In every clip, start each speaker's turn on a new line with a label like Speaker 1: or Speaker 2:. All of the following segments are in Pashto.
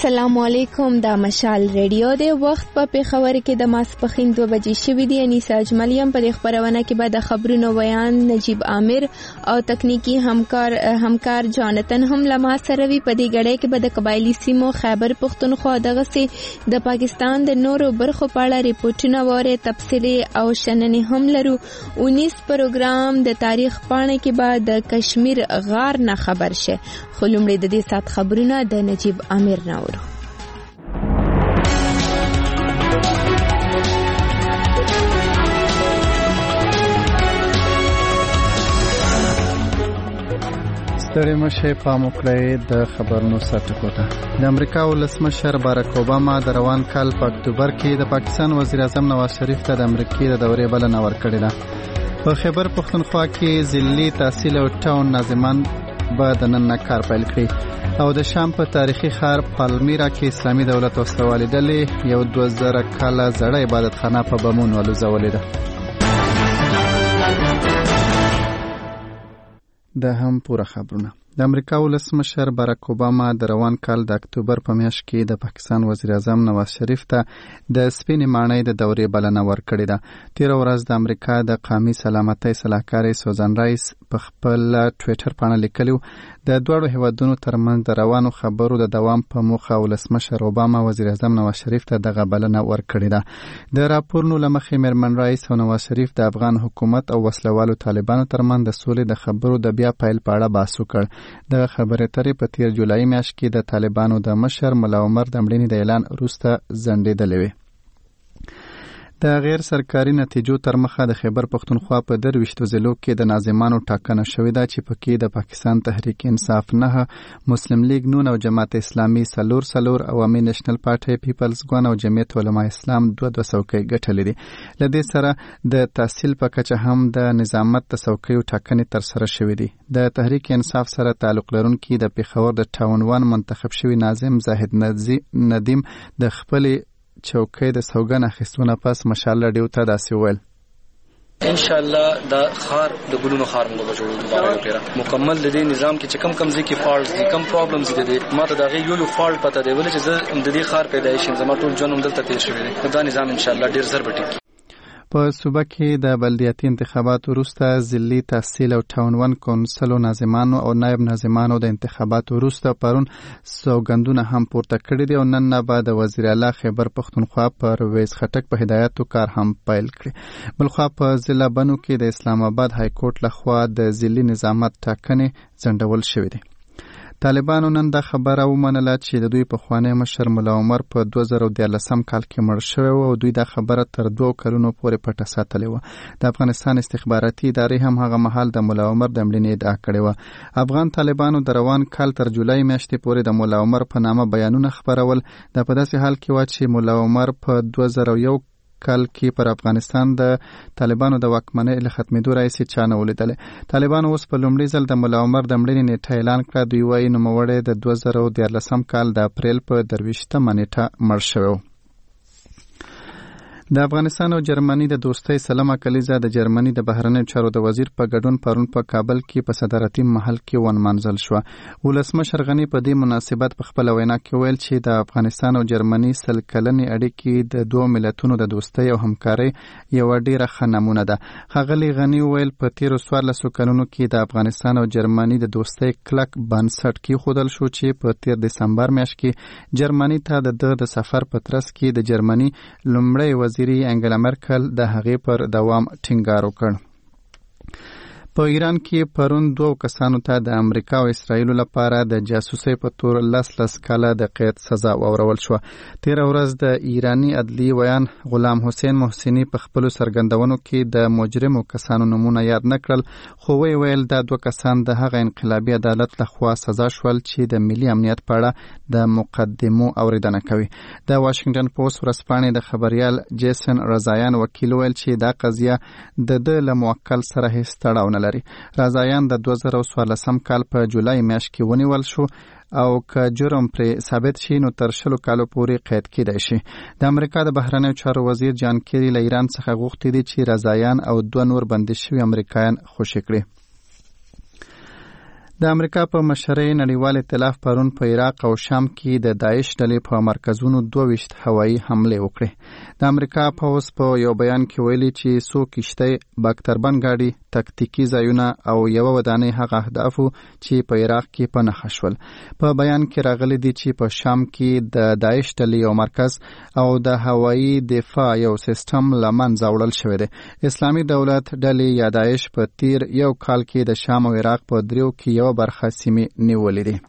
Speaker 1: السلام علیکم. دا مشال ریډیو دی. وخت په پیښور کې د ماسپښین 2 بجې شوې دي. انیسا اجملیم په خبرونه کې به د خبرونو بیان نجیب عامر او تکنیکی همکار جانتن هم لمه سره وي. په دې غړې کې به د قبایلی سیمو خیبر پختونخوا دغه سي د پاکستان د نورو برخو په اړه ریپورتونه وره تفصیلی او شننې هم لرو. 19 پروګرام د تاریخ پاڼه کې به د کشمیر غار نه خبر شه. خو لومړی د دې سات خبرونه د نجیب عامر نه ستړي مشه پام وکړئ د خبرونو سرټکوټه. د امریکا ولسمشر باراک اوباما د روان کال په اکتوبر کې د پاکستان وزیر اعظم نواز شریف ته د امریکای د دورې بلنه ورکړې ده. په خیبر پختونخوا کې ضلعي تحصیل او ټاون ناظمان به د نن کار پیل کړي او د شام په تاریخي ښار پالمیرا کې اسلامي دولت وسلوالې ډلې یو 2000 کاله زړه عبادتخانه په بمونو ولوځولې ده. د هم پوره خبرونه. د امریکا ولسمشر باراک اوباما د روان کال د اکتوبر په میاشت کې د پاکستان وزیر اعظم نواز شریف ته د سپینې ماڼۍ د دورې بلنه ورکړې ده. تیر ورځ د امریکا د قومي سلامتۍ صلاحکار سوزان رایس په خپل ټوئیټر باندې لیکلو د دوه هیوادونو ترمنځ د روانو خبرو د دوام په موخه ولسمشر اوباما وزیر اعظم نواز شریف ته دغه بلنه ورکړې ده. د راپورونو لمخې میرمن رایس او نواز شریف د افغان حکومت او وسلوالو طالبانو ترمنځ د سولې د خبرو د بیا پیل په اړه بحث وکړ. د خبرې اترې په تیر جولای میاشت کې د طالبانو د مشر ملا عمر د مړینې د اعلان وروسته ځنډېدلې وې. د غیر سرکاري نتیجو تر مخه د خیبر پختونخوا په 23 ضلعو کې د ناظمانو ټاکنه شوې ده چې پکې د پاکستان تحریک انصاف نه، مسلم لیگ نون او جماعت اسلامي سلور عوامي نېشنل پارټي، پیپلز ګوند او جمعیت علماء اسلام 2 څوکۍ ګټلې دي. لدې سره د تحصیل په کچه هم د نظامت د څوکیو ټاکنې تر سره شوې دي. د تحریک انصاف سره تعلق لرونکي د پیښور د ټاون 1 منتخب شوی ناظم زاهد ندیم د خپل چوکۍ د سوګن اخیستونه پس مشال ډیو ته داسې ویل:
Speaker 2: ان شاء الله د خار د ګلونو خار موږ جوړو دوباره پیرا مکمل د دې نظام کې چې کم ځکه فالټ دي، کم پرابلمز دي. ماته دا غي یو فالټ پته دی ولې چې زه د دې خار پیدا شم زما ټول جنوم دلته تیر شوی دی. دا نظام ان شاء الله ډیر زر بټي.
Speaker 1: په صوبه کې د بلدیاتي انتخاباتو وروسته ضلعي تحصیل او ټاون 1 کونسل ناظمانو او نائب ناظمانو د انتخاباتو وروسته پرون سوګندونه هم پورته کړي دي او نن نه بعد وزیر اعلی خیبر پختونخوا پرویز خټک په هدایتو کار هم پیل کړي. بلخوا په ضلع بنو کې د اسلام آباد های کورټ لخوا د ضلعي نظامت ټاکنې ځنډول شوې دي. طالبانو نن دا خبره ومنله چې د دوی پخوانی مشر ملا عمر په 2013 کال کې مړ شوی او دوی دا خبره تر 2 کلونو پورې پټه ساتلې وه. د افغانستان استخباراتي ادارې هم هغه مهال د ملا عمر د مړینې ادعا کړې وه. افغان طالبانو د روان کال تر جولای میاشتې پورې د ملا عمر په نامه بیانونه خپرول. دا په داسې حال کې و چې ملا عمر په 2001 کال کې پر افغانستان د طالبانو د واکمنۍ له ختمېدو راځي چانه ولیدلې. طالبانو اوس په لومړي ځل د ملا عمر د مړینې نیټه اعلان کړه. دوی وايي نوموړی د 2013 کال د اپریل په 23 نیټه مړ شوی. د افغانستان او جرمني د دوستۍ سلمه کلیزه د جرمني د بهرنیو چارو د وزیر په ګډون پرون په کابل کې په صدارتي محل کې ونمانځل شو. ولسمشر غنی په دې مناسبت په خپل وینا کې ویل چې د افغانستان او جرمني سل کلنې اړیکې د دوه ملتونو د دوستۍ او همکارۍ یو ډیره ښه نمونه ده. ښاغلي غنی ویل په تیرو 14 کلونو کې د افغانستان او جرمني د دوستۍ کلک بنسټ کېښودل شو چې په تیر دسمبر میاشت کې جرمني ته د سفر په ترڅ کې د جرمني لومړی وزیر انګلا مرکل د هغې پر دوام ټینګار وکړ. په ایران کې پرون 2 کسانو ته د امریکا او اسرائیل لپاره د جاسوسۍ په تور 10 کاله د قید سزا ورکول شو. تیر ورځ د ایرانی عدلی ویان غلام حسین محسنی په خپل سرګندونو کې د مجرمو کسانو نمونه یاد نکړل، خو ویل دا 2 کسان د هغه انقلابي عدالت لخوا سزا شول چې د ملي امنیت په اړه د مقدمو اوریدنه کوي. د واشنگټن پوسټ ورځپاڼې د خبريال جیسن رضایان وکیل ویل چې دا قضیه د موکل سره هیڅ تړاو نه لري. رضایان د 2014 کال په جولای میاشت کې ونیول شو او که جرم پر ثابت شي نو تر 10 کالو پورې قید کېدای شي. د امریکا د بهرنیو چارو وزیر جان کیری له ایران څخه غوښتي دي چې رضایان او 2 نور بندي شوي امریکایان خوشي کړي. د امریکا په مشرۍ نړیوال ائتلاف پرون په عراق او شام کې د داعش ډلې په مرکزونو 22 هوایي حمله وکړه. د امریکا پوځ په یو بیان کې ویلي چې څو کشتۍ باکتربند گاډي تکتیکی ځایونه او یو ودانۍ هغه اهدافو چې په عراق کې په نښه شول. په بیان کې راغلي دي چې په شام کې د داعش ډلې یو مرکز او د هوایي دفاع یو سیستم له منځه وړل شوی دی. اسلامي دولت ډلې یا داعش په تیر یو کال کې د شام او عراق په دریو کې یو برخه سیمې نیولې دي.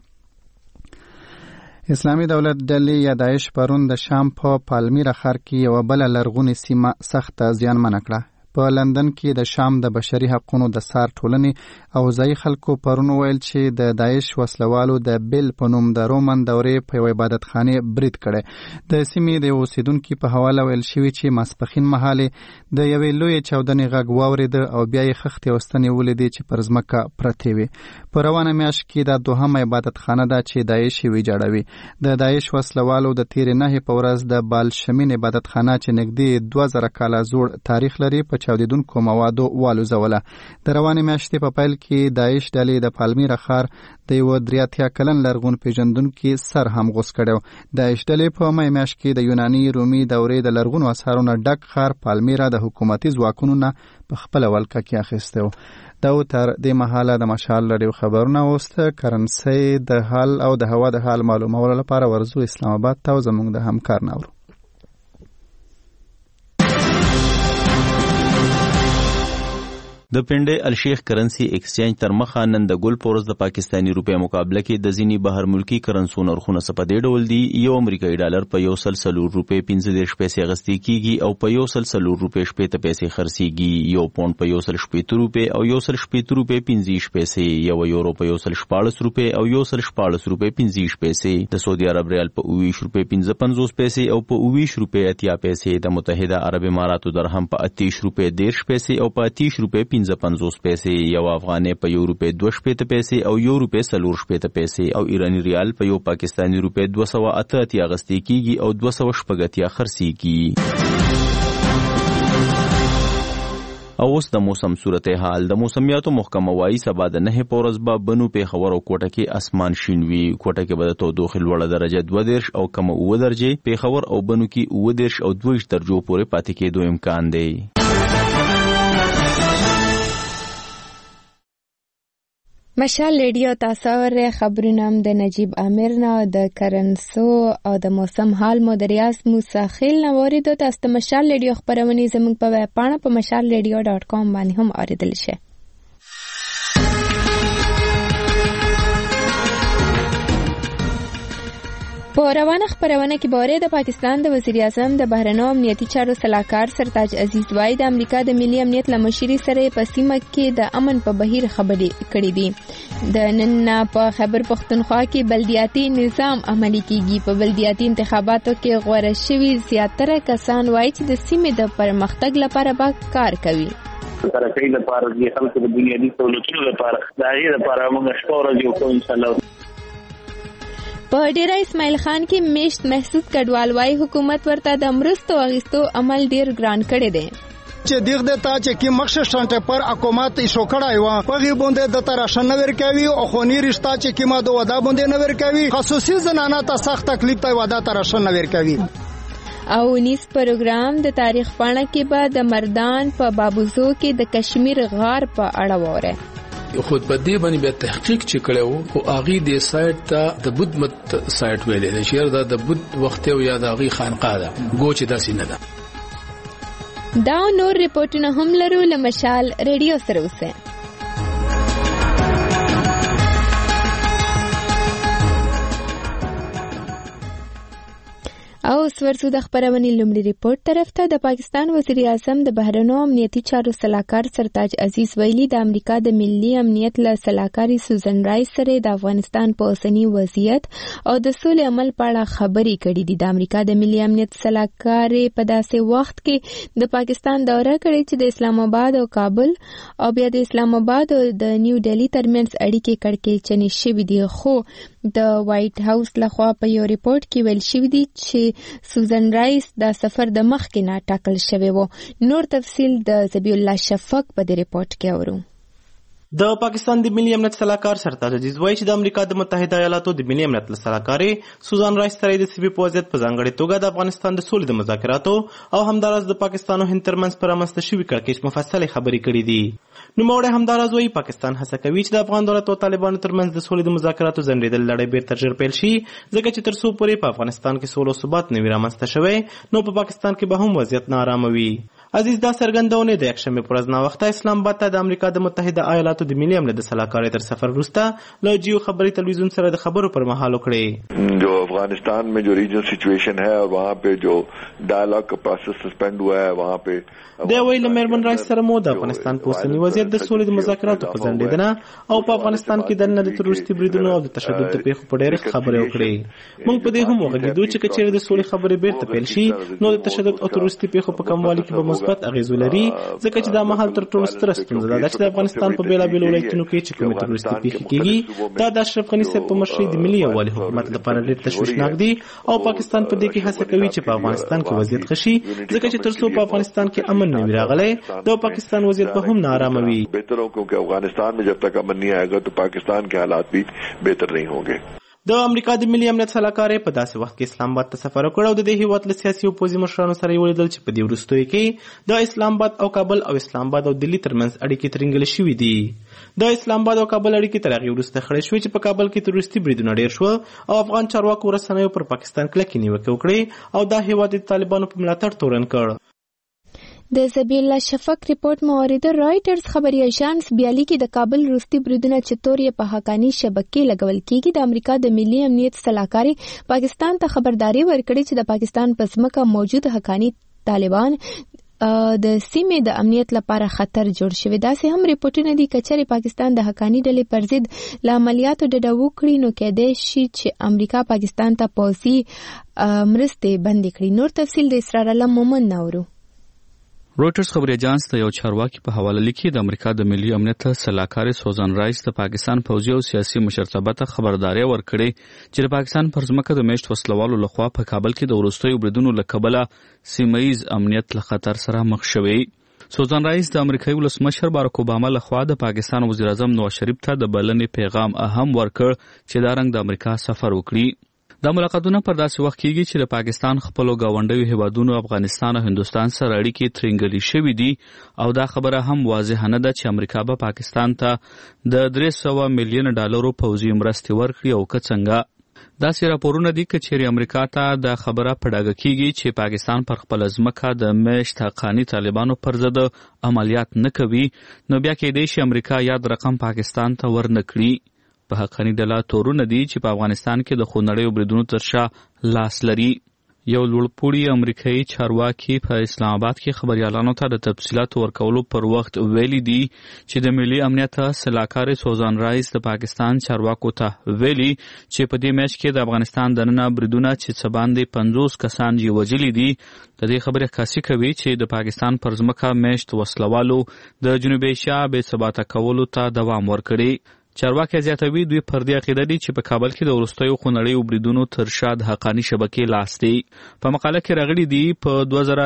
Speaker 1: اسلامي دولت ډلې یا داعش پرون د شام په پالمیرا ښار کې یو بل لرغونی سیمه سخت زیانمنه کړه. په لندن کې د شام د بشري حقوقو د سار ټولنې او ځایي خلکو پرون ویل چې د داعش وسلوالو د بیل په نوم د رومن دورې په یو عبادتخانه برید کړي. د سیمې د اوسیدونکو په حواله ویل شوی چې ماسپخین مهاله د یوې لوی چاودنې غږ واورید او بیا یې خښتې وستنې ولیدي چې پر ځمکه پرته وي. په روانه میاشت کې د دوهمه عبادتخانه ده چې داعش یې ویجاړوي. د داعش وسلوالو د تیر نه په ورځ د بالشمین عبادتخانه چې نږدې 2000 کاله زوړ تاریخ لري په چاودیدونکو موادو والوزوله. د روانې میاشتې په پیل کې داعش ډلې د پالمیرا ښار د یو 83 کلن لرغون پیژندونکو سر هم غوڅ کړو. داعش ډلې په مې میاشت کې د یوناني رومي دورې د لرغون اثارونو ډک ښار پالمیرا د حکومتي ځواکونو نه په خپل ولکه کې اخیسته و. دا تر دې مهاله د مشال لري خبرونه وسته کرنسي د حال او د هوا د حال معلومولو لپاره ورزو اسلام آباد ته زموږ د همکار نورو.
Speaker 3: د پنډې الشیخ کرنسی ایکسچینج تر مخه نن د ګل پورز د پاکستانی روپیا مقابله کې د ځینی بهر ملکی کرنسو نرخونه په دې ډول دي. یو امریکایي ډالر په 140 روپے 15 پیسې غستې کیږي او په 140 روپے 70 پیسې خرڅيږي. یو پاوند په 140 روپے او 140 روپے 15 پیسې. یو یورو په 114 روپے او 114 روپے 15 پیسې. د سعودي عرب ریال په 20 روپے 55 پیسې او په 20 روپے 80 پیسې. د متحده عرب اماراتو درهم په 30 روپے 10 پیسې او په 30 روپے 50 پیسې. یو افغانۍ په 1 روپے 2 پیسې او 1 روپے 4 پیسې او ایرانی ریال په یو پاکستانی روپے 288 غستې کیږي او 280 خرڅيږي. او اوس د موسم صورتحال. د موسمیاتو محکمه وايي سبا د 9 پورز به بنو پیښور او کوټه کې اسمان شین وي. کوټه کې به د تودوخې لوړه درجه 2 او کم 9 درجه، پیښور او بنو کې 9 او 2 درجو پورې پاتې کېدو امکان دی.
Speaker 4: مشال ریډیو تاسو ور خبرونه د نجیب امیر نه د کرنسو او د موسم حال مدریاس موسی خیل نه وریدو. تاسو د مشال ریډیو خبرونه زموږ په ویب پاڼه په mashalradio.com باندې هم اوریدل شئ. په روانه خبرونه کې باره د پاکستان د وزیر اعظم د بهرنیو امنیتي چارو سلاکار سرتاج عزیز وای د امریکا د ملي امنیت لمشري سره په سیمه کې د امن په بهیر خبرې کړې دي. د نن په خیبر پختونخوا کې بلدیاتي نظام عملي کیږي. په بلدیاتي انتخاباتو کې غوړه شوي زیاتره کسان وای چې د سیمې د پرمختګ لپاره به کار کوي.
Speaker 5: ترکې لپاره د خلکو د بنیادي سہولتونو لپاره د هغې لپاره موږ شپه ورځ یو کوو انشاءالله.
Speaker 4: په ډیره اسماعیل خان کې میشت محسوس کډوال وای حکومت ورته د مرستو اغیستو عمل ډیر ګران کړی دی.
Speaker 6: چې دیغ د تا چې کی مخشه شانټه پر حکومت ایشو کړای و په غي باندې د تراشن نور کوي او خونی رشتہ چې کی ما د ودا باندې نور کوي. خصوصي زنانه ته سخت تکلیف ته ودا تراشن نور کوي.
Speaker 4: او نیس پروګرام د تاریخ پاڼه کې به د مردان په بابوزو کې د کشمیر غار په اړه وره.
Speaker 7: خود په دې باندې به تحقیق چې کړو او اغي د سایت ته د بود مت سایت ویلې د شهر د بود وخت او یا د اغي خانقاه ده ګوچ داسې نه ده.
Speaker 4: دا نور ریپورتونه هم لرو له مشال ریډیو سره اوسه. او ورسو د خبرونې لومړي ریپورت طرف ته. د پاکستان وزیر اعظم د بهرنیو امنیتي چارو سلاکار سرتاج عزیز ویلي د امریکا د ملي امنیت له سلاکاري سوزن رایس سره د افغانستان په اوسنی وضعیت او د سولې عمل په اړه خبرې کړې دي. د امریکا د ملي امنیت سلاکار په داسې وخت کې د پاکستان دوره کړې چې د اسلام آباد او کابل او بیا د اسلام آباد او د نیو ډیلی ترمنځ اړیکې کړکېچنې شوې دي. خو د وایټ هاوس لخوا په یو ریپورت کې ویل شوی دی چې سوزن رایس دا سفر د مخکې نه ټاکل شوی و. نور تفصیل د زبی الله شفق په دې ریپورت کې اورو.
Speaker 8: د پاکستان د ملي امنیت سلاکار سرتاج عزیز وایي چې د امریکا د متحده ایالاتو د ملي امنیت سلاکارې سوزان رایس سره د سیمې په وضعیت په ځانګړې توګه د افغانستان د سولې د مذاکراتو او همداراز د پاکستان او هند ترمنځ پر رامنځته شوي کړکېچ مفصلې خبرې کړې دي. نوموړی همداراز وایي پاکستان هڅه کوي چې د افغان دولت او طالبانو ترمنځ د سولې د مذاکراتو ځنډېدلې لړۍ بیرته ژر پیل شي، ځکه چې تر څو پورې په افغانستان کې سوله او ثبات نه وي رامنځته شوی نو په پاکستان کې به هم وضعیت ناارامه وي. عزیز دا څرګندونه د یکشنبې په ورځ ناوخته اسلام آباد ته د امریکا د متحده ایالاتو د ملي امنیت د سلاکار تر سفر وروسته له جیو خبري تلویزیون سره د خبرو پر مهال وکړي.
Speaker 9: جو افغانستان में जो regional situation है और वहाँ पे जो डायलॉग का प्रोसेस सस्पेंड हुआ है वहाँ पे
Speaker 8: د ویل میرمن رایس سره مو د افغانستان په اوسنی وضعیت د سولې د مذاکراتو په ځنډېدنه او په افغانستان کې د نه تروریستي بریدونو او د تشدد د پیښو په ډېر خبرې وکړې. موږ په دې هم وغږېدو چې کچېرې د سولې خبرې بیرته پیل شي نو د تشدد او تروریستي پیښو په کموالي کې به مثبت اغېز ولري، ځکه چې دا مهال تر ټولو ستره ستونزه ده چې د افغانستان په بېلابېلو ولایتونو کې چې کومې تروریستي پیښې کېږي دا د اشرف غني صاحب په مشرۍ د ملي یووالي حکومت لپاره ډېر تشویشناک دي او پاکستان په دې کې هڅه کوي چې په افغانستان کې وضعیت ښه شي، ځکه چې تر څو په افغانستان کې امن نه وي راغلی د پاکستان وضعیت به هم ناارامه وي.
Speaker 9: بهتر ہو کیونکہ افغانستان میں جب تک امن نہیں آئے گا تو پاکستان کے حالات بھی بہتر نہیں ہوں گے.
Speaker 8: د امریکا د ملي امنیت سلاکار په داسې وخت کې اسلام آباد ته سفر وکړ او د دې هیواد له سیاسي او پوځي مشرانو سره یې ولیدل چې په دې وروستیو کې د اسلام آباد او کابل او اسلام آباد او دلی ترمنځ اړیکې ترنګلې شوې دي. د اسلام آباد او کابل اړیکې تر هغې وروسته خړې شوې چې په کابل کې تروریستي بریدونه ډېر شو او افغان چارواکو رسنیو پر پاکستان کلکې نیوکې وکړې او دا هیواد د طالبانو په ملاتړ تورن کړ.
Speaker 4: د زبیح الله شفق ریپورت مورد رائټرز خبري اژانس بیالي کې د کابل روستي بریدونه چتور یې په حقانی شبکې لګول کېږي. د امریکا د ملي امنیت سلاکاري پاکستان ته خبرداري ورکړې چې د پاکستان په ځمکه موجود حقانی طالبان د سیمې د امنیت لپاره خطر جوړ شوی. داسې هم ریپورټونه دي کچري پاکستان د حقانی ډلې پر ضد له عملیاتو ډډه وکړي نو کېدای شي چې امریکا پاکستان ته پوځي مرستې بندې کړي. نور تفصیل د اسرار الله مومن نورو.
Speaker 10: رویټرز خبري اژانس ته یو چارواکي په حواله لیکي د امریکا د ملي امنیت سلاکار سوزان رایس د پاکستان پوځي او سیاسي مشرتابه ته خبرداري ورکړې چې د پاکستان پر ځمکه د میشت وسلوالو لخوا په کابل کې د وروستیو بریدونو له کبله سیمه‌ییز امنیت له خطر سره مخ شوی. سوزان رایس د امریکایي ولسمشر بارک اوباما لخوا د پاکستان وزیر اعظم نواز شریف ته د بلنې پیغام اهم ورکړ چې دا رنګ د امریکا سفر وکړي. دا ملاقاتونه پر داسې وخت کېږي چې د پاکستان خپلو ګاونډیو هیوادونو افغانستان او هندوستان سره اړیکې ترنګلې شوې دي او دا خبره هم واضحه نه ده چې امریکا به پاکستان ته د $300 میلیون پوځي مرستې ورکړي او که څنګه. داسې راپورونه دي که چیرې امریکا ته دا خبره په ډاګه کېږي چې پاکستان پر خپله ځمکه د میشت حقاني طالبانو پر ضد عملیات نه کوي نو بیا کېدای شي امریکا یاد رقم پاکستان ته ورنه کړي. په حقاني ډله تورونه دي چې په افغانستان کې د خونړیو بریدونو تر شا لاس لري. یو لوړپوړي امریکایي چارواکي په اسلام آباد کې خبريالانو ته د تفصیلاتو ورکولو پر وخت ویلي دي چې د ملي امنیت سلاکار سوزان رایس د پاکستان چارواکو ته ویلي چې په دې میاشت کې د افغانستان دننه بریدونه چې څه باندې 50 کسان یې وژلي دي د دې خبرې عکاسي کوي چې د پاکستان پر ځمکه میشت وسلوالو د جنوبي ایشیا بې ثباته کولو ته دوام ورکړي. چارواکي زیاتوي دوی پر دې عقیده دي چې په کابل کې د وروستیو خونړیو بریدونو تر شا د حقاني شبکې لاس دی. په مقاله کې راغلي دي په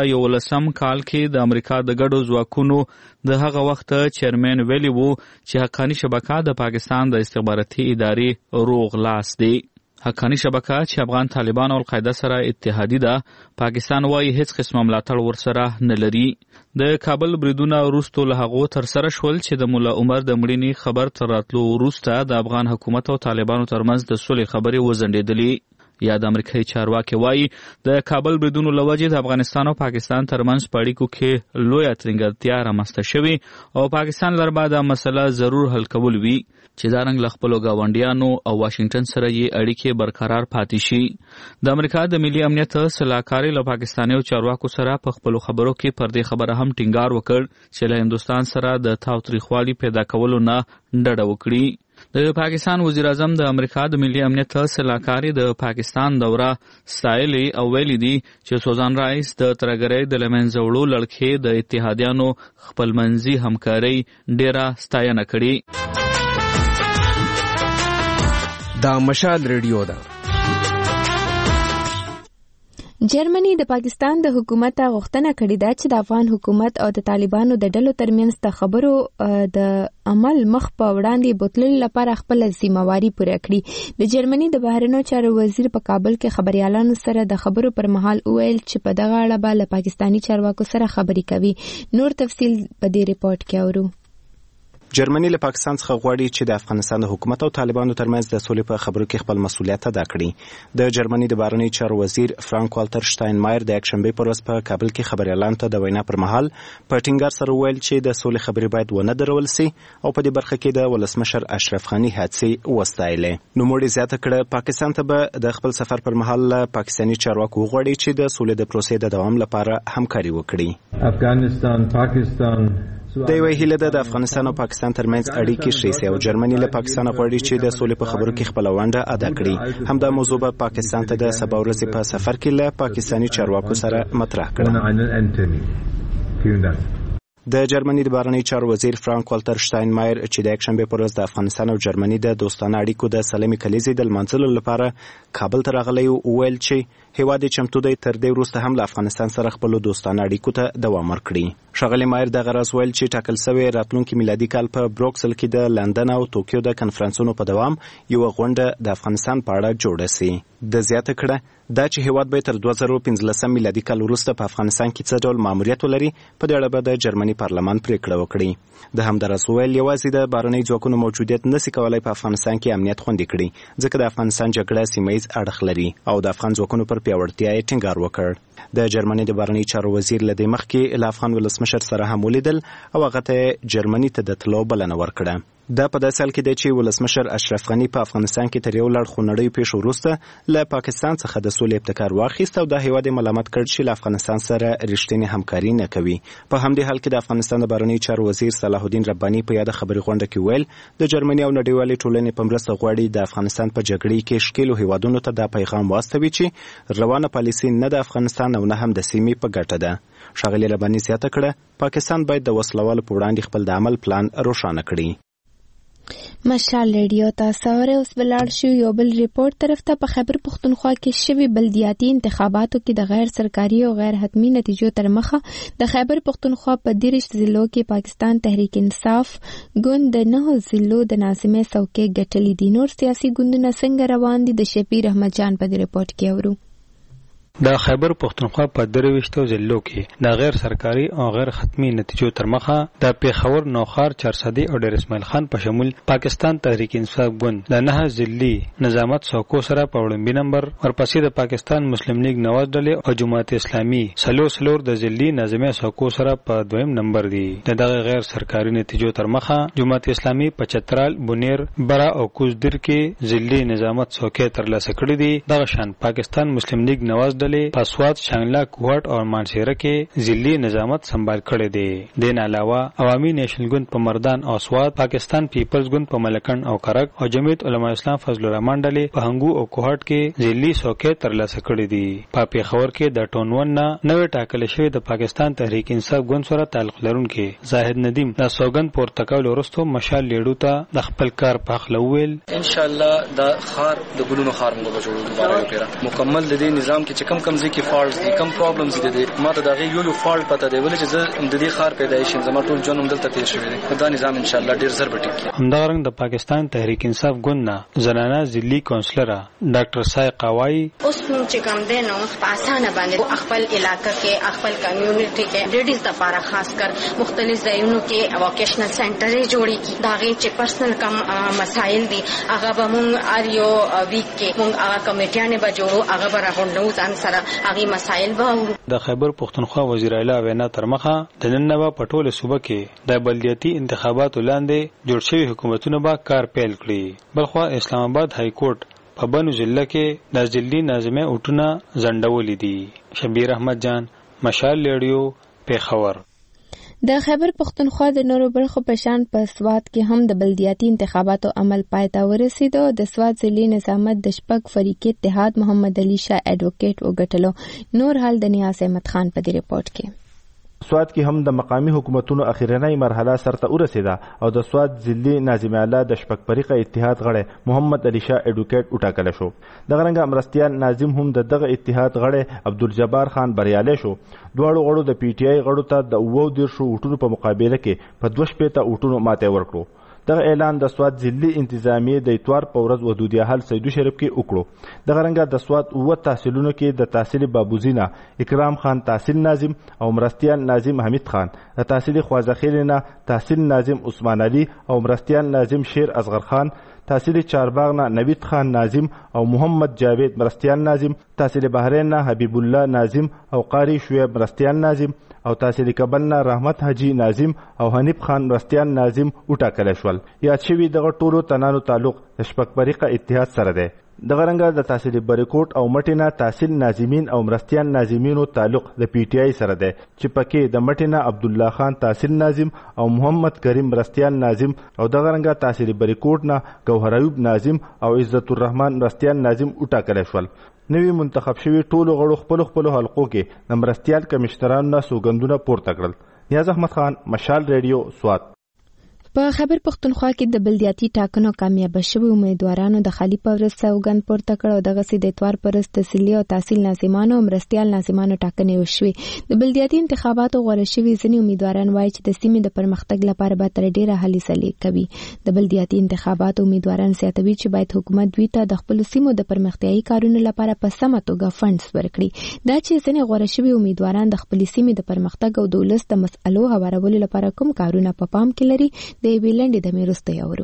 Speaker 10: 2011 کال کې د امریکا د ګډو ځواکونو د هغه وخت چیرمن ویلي وو چې حقاني شبکه د پاکستان د استخباراتي ادارې روغ لاس دی. حقاني شبکه چې افغان طالبان او القاعده سره اتحادی ده پاکستان وايي هیڅ قسمه ملاتړ ورسره نه لري. د کابل بریدونه وروسته له هغو تر سره شول چې د مولا عمر د مړینې خبر تر راتلو وروسته د افغان حکومت او طالبانو ترمنځ د صلح خبرې وځنډېدلې. یا د امریکایي چارواکي وايي د کابل بریدونو له وجې د افغانستان او پاکستان ترمنځ په اړیکو کې لویه ترنګلتیا رامنځته شوې او پاکستان لپاره دا مسله ضرور حل کول وي چې دا رنګ له خپلو ګاونډیانو او واشنگټن سره یې اړیکې برقرار پاتې شي. د امریکا د ملي امنیت سلاکاري له پاکستاني چارواکو سره په خپلو خبرو کې پر دې خبره هم ټینګار وکړ چې له هندوستان سره د تاوتریخوالي پیدا کولو نه ډډه وکړي. د پاکستان وزیر اعظم د امریکا د ملي امنیت سلاکاري د پاکستان دوره ستایلې او ویلي دي چې سوزان رایس د ترګرۍ د لمنځه وړو لړکې د اتحادیانو خپلمنځي همکاري ډیره ستاینه کړې.
Speaker 11: دا مشال ریډیو ده.
Speaker 4: جرمني د پاکستان د حکومت غوښتنه کړې ده چې د افغان حکومت او د طالبانو د ډلو ترمنځ د خبرو د عمل مخ په وړاندې بوتللو لپاره خپل ذمہواری پوره کړي. د جرمني د بهرنیو چارو وزیر په کابل کې خبريالانو سره د خبرو پر مهال وویل چې په دغه اړه به له پاکستاني چارواکو سره خبرې کوي. نور تفصیل په دې ریپورت کې اورو.
Speaker 11: جرمني له پاکستان څخه غواړي چې د افغانستان د حکومت او طالبانو ترمنځ د سولې په خبرو کې خپل مسؤلیت ادا کړي. د جرمني د بهرنیو چارو وزیر فرانک والتر شتاینمایر د یکشنبه پر ورځ په کابل کې خبريالانو ته د وینا پر مهال په ټینګار سره ویل چې د سولې خبرې باید ونه درول سي او په دې برخه کې د ولسمشر اشرف غني هڅې وستایلې. نوموړي زیاته کړه پاکستان ته به د خپل سفر پر مهال پاکستاني چارواکو غواړي چې د سولې د پروسې د دوام لپاره همکاري وکړي.
Speaker 12: افغانستان پاکستان
Speaker 11: د یوې هیله د افغانستان او پاکستان ترمنځ اړیکې ښې سي او جرمني له پاکستان غواړي چې د سولې په خبرو کې خپل ونډه ادا کړي. همدا موضوع به پاکستان ته د سبا ورځې په سفر کې له پاکستاني چارواکو سره مطرح کړه. د جرمني د بهرنیو چارو وزیر فرانک والتر شتاینمایر چې د یکشنبه پر ورځ د افغانستان او جرمني د دوستانه اړیکو د سلمي کلیزې د لمانځلو لپاره کابل ته راغلی وویل چې هیواد چمتو دی تر دې وروسته هم له افغانستان سره خپل دوستانه اړیکو ته دوام ورکړي. ښاغلی مایر دغه راز ویل چې ټاکل شوی راتلونکي میلادي کال په بروکسل کې د لندن او توکیو د کنفرانسونو په دوام یو غونډه د افغانستان په اړه جوړه سي. د زیاته کړه دا چې هیواد به تر 2015 میلادي کال وروسته په افغانستان کې څه ډول ماموریت ولري په دې اړه به د جرمني پارلمان پریکړه وکړي. د همدارس ویل یوازې د بهرنۍ ځواکونو موجودیت نشي کولای په افغانستان کې امنیت خوندي کړي ځکه د افغانستان جګړه سیمه‌ییز اړخ لري او د افغان ځواکونو پر پیاوړتیا یې ټینګار وکړ. د جرمني د بهرنۍ چارو وزیر له دې مخکې له افغان ولسمشر سره هم ولیدل او هغه ته جرمني ته د تلو بلنه ورکړه. دا په داسې حال کې دی چې ولسمشر اشرف غني په افغانستان کې تر یو لړ خونړیو پیښو وروسته له پاکستان څخه د سولې ابتکار واخیست او د هیواد ملامت کړ چې له افغانستان سره رښتینې همکاري نه کوي. په همدې حال کې د افغانستان د بهرنیو چارو وزیر صلاح الدین رباني په یاد خبري غونډه کې ویل د جرمني او نړیوالې ټولنې په مرسته غواړي د افغانستان په جګړې کې ښکیلو هیوادونو ته دا پیغام واستوي چې روانه پالیسي نه د افغانستان او نه هم د سیمې په ګټه ده. ښاغلي رباني زیاته کړه پاکستان باید د وسلوالو په وړاندې خپل د عمل پلان روښانه کړي.
Speaker 4: مشال ریډیو تاسو اوره اوس بلار شو یو بل ریپورت طرف ته په خیبر پختونخوا کې شوی بلدیاتي انتخاباتو کې د غیر سرکاري او غیر حتمی نتیجو تر مخه د خیبر پختونخوا په 13 ضلعو کې پاکستان تحریک انصاف ګوند د 9 ضلعو د ناظمه څوکۍ ګټلې دي. نور سیاسي ګوندونه څنګه روان دي د شفیع احمد جان په ریپورت کې اورو.
Speaker 13: د خیبر پختونخوا په 23 ضلعو کې د غیر سرکاري او غیر حتمی نتیجو تر مخه د پیښور، نوخار، چارسدي او ډیر اسماعیل خان په شمول پاکستان تحریک انصاف ګوند د 9 ضلعي نظامت څوکو سره په وړاندې نمبر، ورپسې د پاکستان مسلم لیگ نواز ډلې او جماعت اسلامي سلور د ضلعي نظامي څوکو سره په دویم نمبر دي. دغه غیر سرکاري نتیجو تر مخه جماعت اسلامي په چترال، بونیر، برا او کوزدر کې ضلعي نظامت څوکۍ ترلاسه کړې دي. دغه شان پاکستان مسلم لیگ نواز پاسواد، شانګلا، کوهټ او مانسیره کې ضلعي نظامت سنبال کړی دی. دین علاوه عوامي نیشنل ګوند په مردان او سواد، پاکستان پیپلز ګوند په ملکند او کرک او جمعیت علماء اسلام فضل الرحمن ډلې په هنګو او کوهټ کې ضلعي څوکۍ ترلاسه کړې دي. په پیښور کې د ټونون نه نوې ټاکل شوی د پاکستان تحریک انصاف ګوند سره تعلق لرونکي زاهد ندیم د سوګند پورتکول ورستو مشال لیډو ته د خپل کار په خپل ویل
Speaker 2: ان شاء الله د خار د ګلونو خار موږ جوړو دوباره پیرا مکمل د دې نظام کې کم ځکه فالټس دي کم پرابلمز دي ماته دا یو فالټ پته دی ولې چې زه د دې خار پیدایشم زما ټول جنوم دلته تیر شوی دی. دا نظام ان شاء الله ډیر زر به ټیک.
Speaker 13: همدارنګ د پاکستان تحریک انصاف ګوند نه زنانه ضلعي کونسلر ډاکټر سای قوای
Speaker 14: اوس چې کوم دی نو په اسانه باندې خپل علاقې کې خپل کمیونټي کې لیډیز لپاره خاص کر مختلف ځایونو کې ووکیشنل سنټرې جوړې کی دا غي چې پرسنل کم مسایل دي هغه به مونږ ار یو ویک کې مونږ هغه کمیټیانه به جوړو هغه به راغونډو ځان سره هغه مسایل به.
Speaker 13: د خیبر پختونخوا وزیر اعلی وینا تر مخه د نن نوو په ټوله صوبه کې د بلدیاتي انتخاباتو لاندې جوړ شوی حکومتونه به کار پیل کړي. بلخوا اسلام آباد های کورټ په بنو ضلع کې د ضلعي ناظمه اوټونه ځنډولې دي. شبیر احمد جان، مشال لیډیو، پیښور.
Speaker 4: د خیبر پختونخوا د نورو برخو په شان په سواد کې هم د بلدیاتي انتخاباتو عمل پای ته ورسېدو. د سواد ضلعي نظامت د شپږ فریقي اتحاد محمد علي شاه اډوکیټ وګټلو. نور حال د نیاز احمد خان په دې ریپورت کې.
Speaker 15: سواد کې هم د مقامی حکومتونو اخیرنۍ مرحله سرته ورسېده او د سواد ضلعي ناظم اعلی د شپږ فریقه اتحاد غړی محمد علي شاه اډوکیټ وټاکل شو. دغه رنګه مرستیال ناظم هم دغه اتحاد غړی عبدالجبار خان بریالی شو. دواړو غړو د پی ټی آی غړو ته د 29 ووټونو په مقابله کې په 2 ووټونو ماته ورکړو. دغه اعلان د سواد ضلعي انتظامیې د اتوار په ورځ ودودیه حل سیدو شریف کې وکړو. دغه رنګه د سواد 9 تحصیلونو کې د تحصیل بابوزینا اکرام خان تحصیل ناظم او مرستیال ناظم حمید خان، د تحصیل خوازخیلنا تحصیل ناظم عثمان علي او مرستیال ناظم شیر اصغر خان، تحصیل چارباغ نه نوید خان ناظم او محمد جاوید مرستیال ناظم، تحصیل بحرین نه حبیب الله ناظم او قاری شعیب مرستیال ناظم او تحصیل کابل نه رحمت حاجی ناظم او حنیف خان مرستیال ناظم وټاکل شول. یاد شوي دغه ټولو تنانو تعلق د شپږ فریقه اتحاد سره دی. دغه رنګه د تحصیل بریکوټ او مټینا تحصیل ناظمین او مرستیال ناظمینو تعلق د پی ټی آی سره دی چې پکې د مټینا عبد الله خان تحصیل ناظم او محمد کریم مرستیال ناظم او دغه رنګه تحصیل بریکوټ نه گوهر ایوب ناظم او عزت الرحمن مرستیال ناظم وټاکل شول. نوی منتخب شوي ټولو غړو خپل حلقو کې د مرستیال کمشنرانو نه سوګندونه پورته کړل. نیاز احمد خان، مشال ریډیو، سوات.
Speaker 4: په خیبر پختونخوا کې د بلدیاتي ټاکنو کامیاب شوي امیدوارانو د خالی په ورځ سوګند پورته کړ او دغه د اتوار پر ورځ تحصیلي او تحصیل ناظمانو او مرستیال ناظمانو ټاکنې وشوې. د بلدیاتي انتخاباتو غوړه شوي ځینې امیدواران وایي چې د سیمې د پرمختګ لپاره به تر ډیره هلې ځلې کوي. د بلدیاتي انتخاباتو امیدواران زیاتوي چې باید حکومت دوی ته د خپل سیمو د پرمختیايي کارونو لپاره په سمه توګه فنډز ورکړي. دا چې ځینې غوړه شوي امیدواران د خپل سیمې د پرمختګ او د ولس د مسألو هوارولو لپاره کوم کارونه په پام کې لري د یوې لنډې دمې وروسته اورو.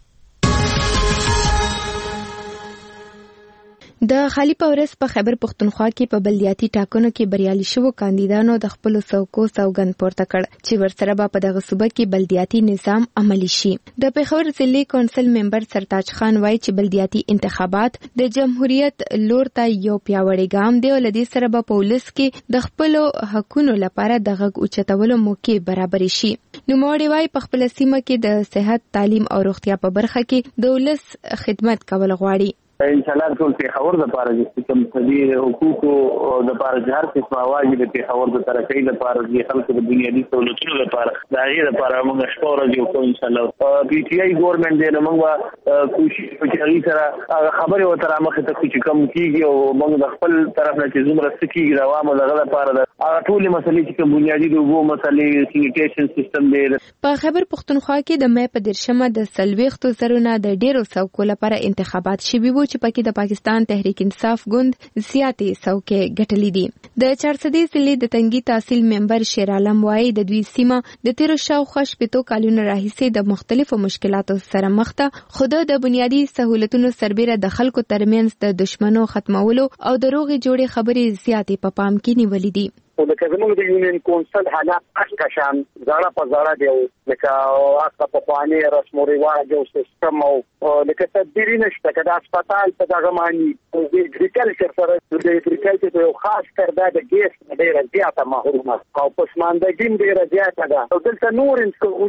Speaker 4: د خالی په ورځ په خیبر پختونخوا کې په بلدیاتي ټاکنو کې بریالي شوو کاندیدانو د خپل څوکو سوګند پورته کړ چې ورسره به په دغه صوبه کې بلدیاتي نظام عملی شي. د پیښور ضلعي کونسل ممبر سرتاج خان وایي چې بلدیاتي انتخابات د جمهوریت لور ته یو پیاوړی ګام دی او لدې سره به په ولس کې د خپل حقونو لپاره د غږ اوچتولو موقع برابر شي. نوموړی وایي په خپل سیمه کې د صحت، تعلیم او روغتیا په برخه کې د ولس خدمت کول غواړي.
Speaker 5: ان شاء الله ټول پیښور د پاره چې کوم تدبیر حقوقو د پاره هر څه واجب د پیښور د طرفې د پاره د خلکو د بنیادي سہولتونو لپاره دا غیر لپاره موږ شپور دی او ان شاء الله پی ټی آی ګورنمنت دی موږ کوشش کوي سره خبره و تر مخه ته چې کوم کیږي او موږ د خپل طرف نه چې زموږ رسکیږي د عوامو دغه لپاره د ټول مسلې چې کوم بنیادي د وو مسلې سینیټیشن سیستم دی.
Speaker 4: په خیبر پختونخوا کې د مې په 10 د 40 زرونه د ډیرو څوکو لپاره انتخابات شوي وو چې پکې د پاکستان تحریک انصاف ګوند زیاتې څوکې ګټلې دي. د 400 ضلع د تنګي تحصیل ممبر شیر عالم وایي د دوی سیمه د 13 شاوخوا 15 کلونو راهیسې د مختلفو مشکلاتو سره مخ ده، خو د بنیادي سہولتونو سربېره د خلکو ترمنځ د دشمنو ختمولو او د روغې جوړې خبرې زیاتې په پام کې نیولې دي.
Speaker 16: لکه زموږ د یونین کونسل حالات اشکشان زړه په زړه دی، لکه هغه په پواني رسم او رواج او سیستم او لکه تدبیر نشته کدا هسپتال په دغه معنی د اګریکلچر سره د اګریکلچر یو خاص کړه د ګیس ډیره زیاته محرومه او پسماندګي ډیره زیاته ده او دلته نور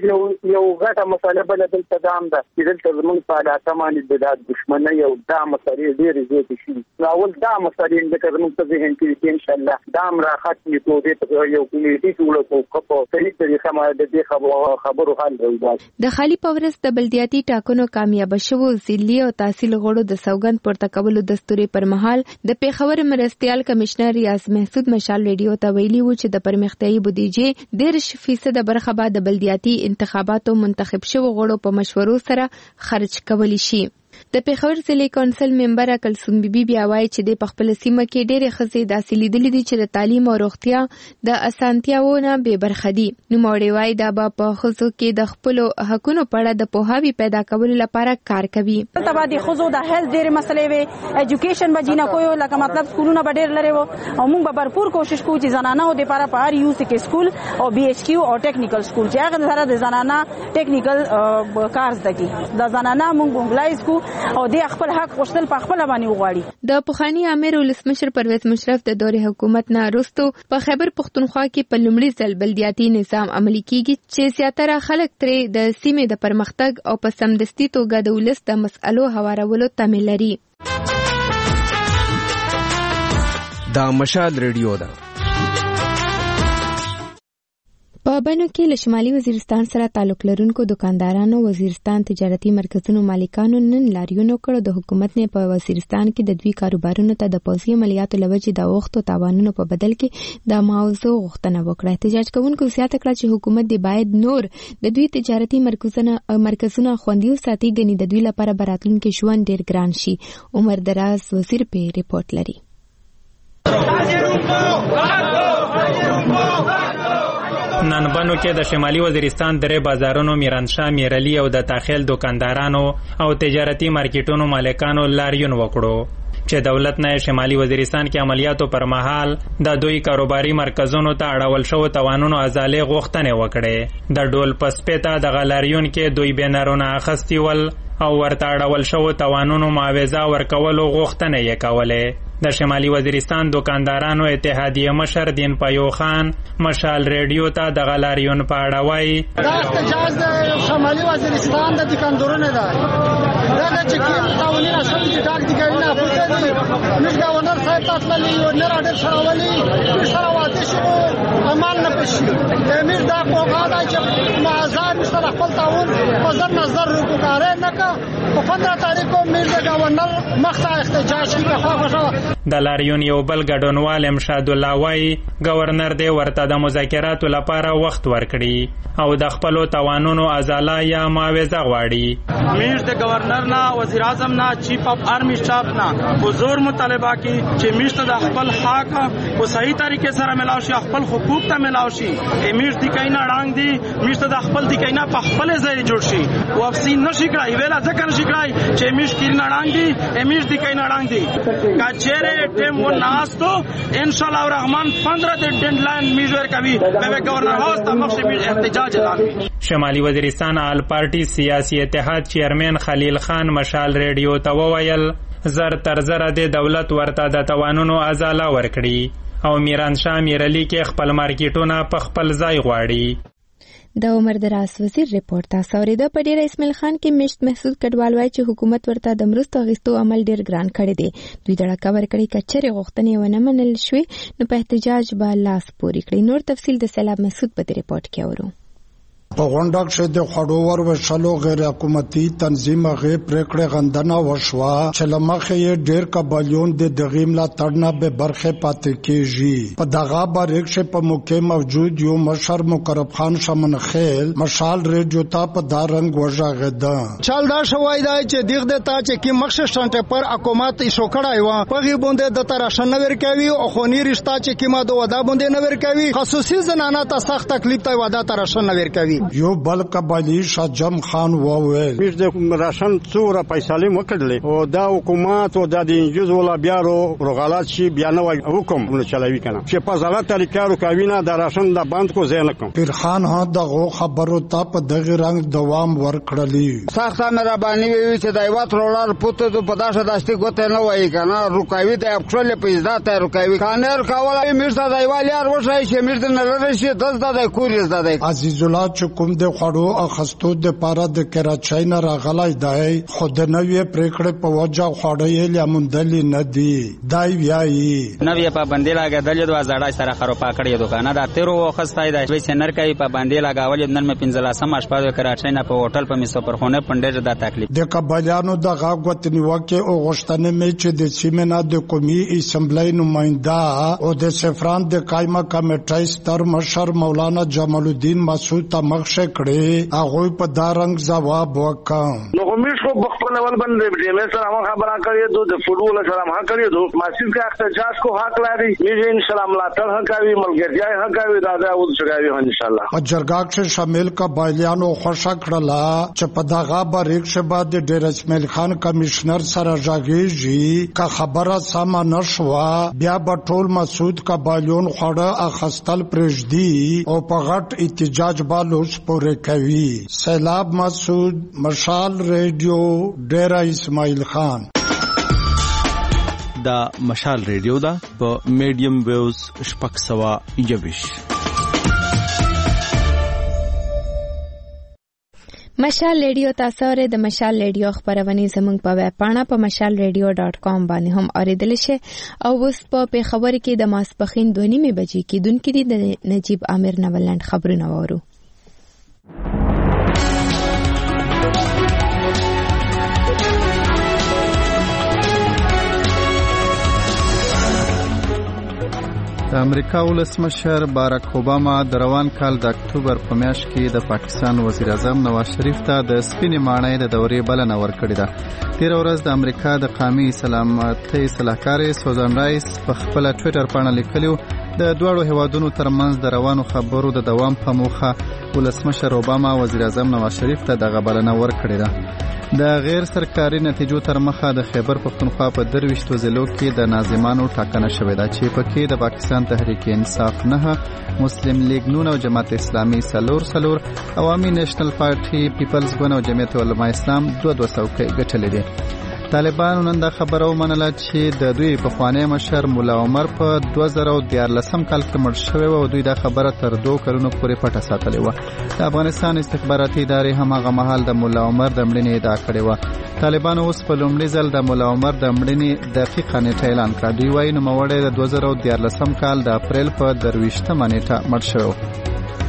Speaker 16: یو غټه مسله بل دلته دام ده چې دلته زموږ په علاقه باندې د دښمنۍ او د مسلې ډیره زیاتې شي. اول دا مسلې د زموږ په ذهن کې ان شاء الله دام راحت یو کمیټي جوړه کوو په صحیح طریقه باندې د خبرو حل راوړي.
Speaker 4: د خالی په ورځ د بلدیاتي ټاکنو کامیاب شوو ضلعي او تحصیل غړو د سوګند پورته کولو دستوري پر مهال د پیښور مرستیال کمشنر ریاض محسود مشال ریډیو ته ویلي و چې د پرمختیايي بودیجې 10% برخه به د بلدیاتي انتخاباتو منتخب شوو غړو په مشورو سره خرج کولی شي. د پیښور ضلعي کونسل ممبر کلثوم بیبي بیا وایي چې د خپل سیمه کې ډېرې ښځې داسې لیدلې دي چې د تعلیم او روغتیا د اسانتیاوو نه بې برخه دي. نوموړی وایي دا به په ښځو کې د خپلو حقونو په اړه د پوهاوي پیدا کولو لپاره کار کوي.
Speaker 17: دلته به د ښځو د هیلث ډېرې مسلې وي، ایجوکیشن به جینه کوو لکه مطلب سکولونه به ډېر لري وو او موږ به بھرپور کوشش کوو چې زنانو د لپاره په هر یو کې سکول او بي ایچ کیو او ټیکنیکل سکول چې هغه سره د زنانه ټیکنیکل کار زده کړي د زنانه موږ موبلایز کو او د خپل حق غوښتل په خپل باندې وغواړي.
Speaker 4: د پخوانی امیر ولسمشر پرویز مشرف د دورې حکومت نه وروسته په خیبر پختونخوا کې په لومړي ځل بلدیاتي نظام عملي کیږي چې زیاتره خلک ترې د سیمې د پرمختګ او په سمدستي توګه د ولس د مسألو هوارولو تمه لري.
Speaker 18: دا مشال ریډیو ده.
Speaker 4: په بنو کې له شمالي وزیرستان سره تعلق لرونکو دکاندارانو وزیرستان تجارتي مرکزونو مالکانو نن لاریون وکړ. د حکومت نه په وزیرستان کې د دوی کاروبارونو ته د پوځي عملیاتو لوجې د وخت او تاوانونو په بدل کې د معاوضو غوښتنه وکړه. احتجاج کوونکو زیاته کړه چې حکومت دی باید نور د دوی تجارتي مرکزونه خوندي وساتي، ګنې د دوی لپاره براتلونکي ژوند ډیر ګران شي. عمر دراز وزیر په ریپورت لري.
Speaker 18: نن بنو کې د شمالي وزیرستان درې بازارونو میرانشاه، میرعلي او د تاخیل دکاندارانو او تجارتي مارکیټونو مالکانو لاریون وکړو چې دولت نه شمالي وزیرستان کې عملیاتو پر مهال د دوی کاروباري مرکزونو ته اړول شو توانونو ازالې غوښتنې وکړې. د ډول پسپېتا د غلاریون کې دوی بینرونه اخیستي ول او ورته اړول شو توانونو معاوضه ورکولو غوښتنې یې کولې. د شمالي وزیرستان دکاندارانو اتحادیه مشر دین پایو خان مشال ریډیو ته د غلاریون په اړه وایي
Speaker 6: دا احتجاج د شمالي وزیرستان د دکاندارانو دی. دا چې قوانین اصل چې ټاک دي ګڼنه پوهه دي موږ گورنر صاحب تاسو له یو نه راډر شراولي سره واده شو عمل نه پشي موږ دا کوغاده چې معزان مستر خپل تعاون په ځر نظر وکړای نه کا په 15 تاریخ کو موږ د گورنر مخته احتجاج کوي.
Speaker 18: د لاریون یو بل ګډونوال امشاد الله وایي گورنر دی ورته د مذاکراتو لپاره وخت ورکړي او د خپلو توانونو ازاله یا معاوضه غواړي.
Speaker 19: موږ د گورنر نه، وزیر اعظم نه، چیف اف آرمی سټاف نه حضور مطالبه کی چې موږ د خپل حق په صحیح طریقې سره ملاو شي، خپل حقوق ته ملاو شي. موږ د کینا ډانګ دی موږ د خپل د کینا په خپل ځای جوړ شي او افسین نشي کړای ویلا ځکه نشي کړای چې موږ کینا ډانګ دی موږ د کینا ډانګ دی کچېره ټیم و ناستو ان شاء الله الرحمن 15 د ډیډلاین میجر کوي به گورنر هاوس ته مخکې احتجاج اعلان.
Speaker 18: شمالي وزیرستان آل پارټي سیاسي اتحاد چیرمن خلیل خان مشال ریډیو ته وویل زر تر زر د دولت ورته د توانونو ازاله ورکړي او میرانشاه میرعلي کې خپل مارکیټونه په خپل ځای غواړي.
Speaker 4: د عمر دراز وزیر ریپورت تاسو اوریدو. په ډیر اسماعیل خان کې مشت محسود کډوال وایي چې حکومت ورته د مرستو غوښتو عمل ډیر ګران کړی دی. دوی دړه کور کړی کچره غوښتنې ونه منل شوې نو په احتجاج به لاس پوري کړی. نور تفصیل د سیلاب محسود په ریپورت کې اورو.
Speaker 20: په غونډه کې د خړوور وشلو غیر حکومتي تنظیم غې پریکړه غندنه وشوه چې لمخه یې ډیر قبالیون د دغیم لا تړنه به برخه پاتې کیږي. په دغه باریکشه په موقع موجود یو مشر مقرب خان شمن خیل مشال ریډیو ته په دارنګ وژغه
Speaker 6: چل دا شوای دا چې دغه ته چې کی مخشه شټه پر حکومت ایشو کړای و په غي بوند د تراشن نور کوي او خونی رشتہ چې کی ما د ودا بوند نور کوي خصوصي زنانه ته سخت تکلیف ته ودا تراشن نور کوي.
Speaker 20: یو بل قبالی شجم خان وویل
Speaker 21: موږ د راشن څوره پیسې وکړلې او دا حکومت او د انجوز ولا بیا روغالات شي بیا نه حکم چلوي کنه چې په ځاله طریقې روکاوینه د راشن د بند کو ځای نه کوم.
Speaker 20: پیر خان ها دغه خبرو ته په دغه رنګ دوام ورکړلی.
Speaker 21: سخته مهرباني وی چې د ایوات رولر پته په داسه داسې ګوته نه وای کنه روکاوي ته خپل په عزت روکاوي کانر کاوله موږ د ایوال یار وشای چې موږ نه لری شي د کوریز د
Speaker 20: عزیز الله چکم د خړو اخستو د پاره د کراچۍ نه راغلای دی خود نوې پریکړه په وجه خړې لمندلې نه دی دای ویایي
Speaker 22: نوې په باندې لاګدل د وزړای سره خروپا کړی دکان دا تیرو وخستای دی چې سنر کوي په باندې لاګاول نن مې 15 سم اشپاو کراچۍ نه په هوټل په میسو پر خونه پندې د تکلیف
Speaker 20: د قبالیانو د غاغوت نیوکه او غشتنه مې چې د سیمنا د قومي اسمبلی نماینده او د سفران د قائمه کمیټې ستر مشر مولانا جمال الدین مسعود ته مخشه کړي هغه په دارنګ جواب وکړ.
Speaker 5: نو کومش کو بخپل ول باندې د مې سره ما خبره کړې د فوټبال سره ما کړې دو ماسین کا احتجاج کو حق لري مې ان شاء الله تر هکاوي ملګرتیا هکاوي راځي او څنګه ان شاء الله
Speaker 20: په جرګه کې شامل قبایلیانو خوشا کړلا چې په دغه باریک شبه د ډیر اسماعیل خان کمشنر سره راغیږي کا خبره سم نشوا بیا په ټول مسعود قبایلیون خوړه اخستل پرېږدي او په غټ احتجاج بالوس پورې کوي. سیلاب مسعود مشال ریډیو ډیر اسماعیل خان.
Speaker 3: دا مشال ریډیو دا په میډیم ویوز شپږ سوه یویش.
Speaker 4: مشال ریډیو تاسو اورئ. د مشال ریډیو خبرونه زموږ په ویب پاڼه په mashalradio.com باندې هم اوریدل شي. او اوس په خبر کې د ماسپخین 2:30 بجې کېدونکې دي د نجیب عامر نولند خبرونه وورو.
Speaker 1: د امریکا ولسمشر باراک اوباما د روان کال د اکتوبر په میاشت کې د پاکستان وزیر اعظم نواز شریف ته د سپینې ماڼۍ د دورې بلنه ورکړې ده. تیر ورځ د امریکا د قومي سلامتۍ صلاحکار سوزان رایس په خپل ټوئیټر باندې لیکلو د دوړو هیوادونو ترمنځ د روانو خبرو د دوام په موخه ولسمشر اوباما وزیر اعظم نواز شریف ته دغه بلنه ورکړې ده. د غیر سرکاري نتیجو تر مخه د خیبر پختونخوا په 23 ضلعو کې د ناظمانو ټاکنه شوې ده چې پکې د پاکستان تحریک انصاف 9 مسلم لیگ نون او جماعت اسلامي سلور عوامي نېشنل پارټي پیپلز ګوند او جمعیت علماء اسلام 2 څوکۍ ګټلې دي. طالبانو نن دا خبره ومنله چې د دوی پخوانی مشر مولا عمر په 2014 کال کې مړ شوی او دوی دا خبره تر 2 کلونو پورې پټه ساتلې و. د افغانستان استخباراتي ادارې هم هغه مهال د مولا عمر د مړینې ادعا کړې و. طالبانو اوس په لومړي ځل د مولا عمر د مړینې دقیقه نیټه اعلان کړه. دوی وايي نوموړی د 2014 کال د اپریل په 23 نیټه مړ شوی.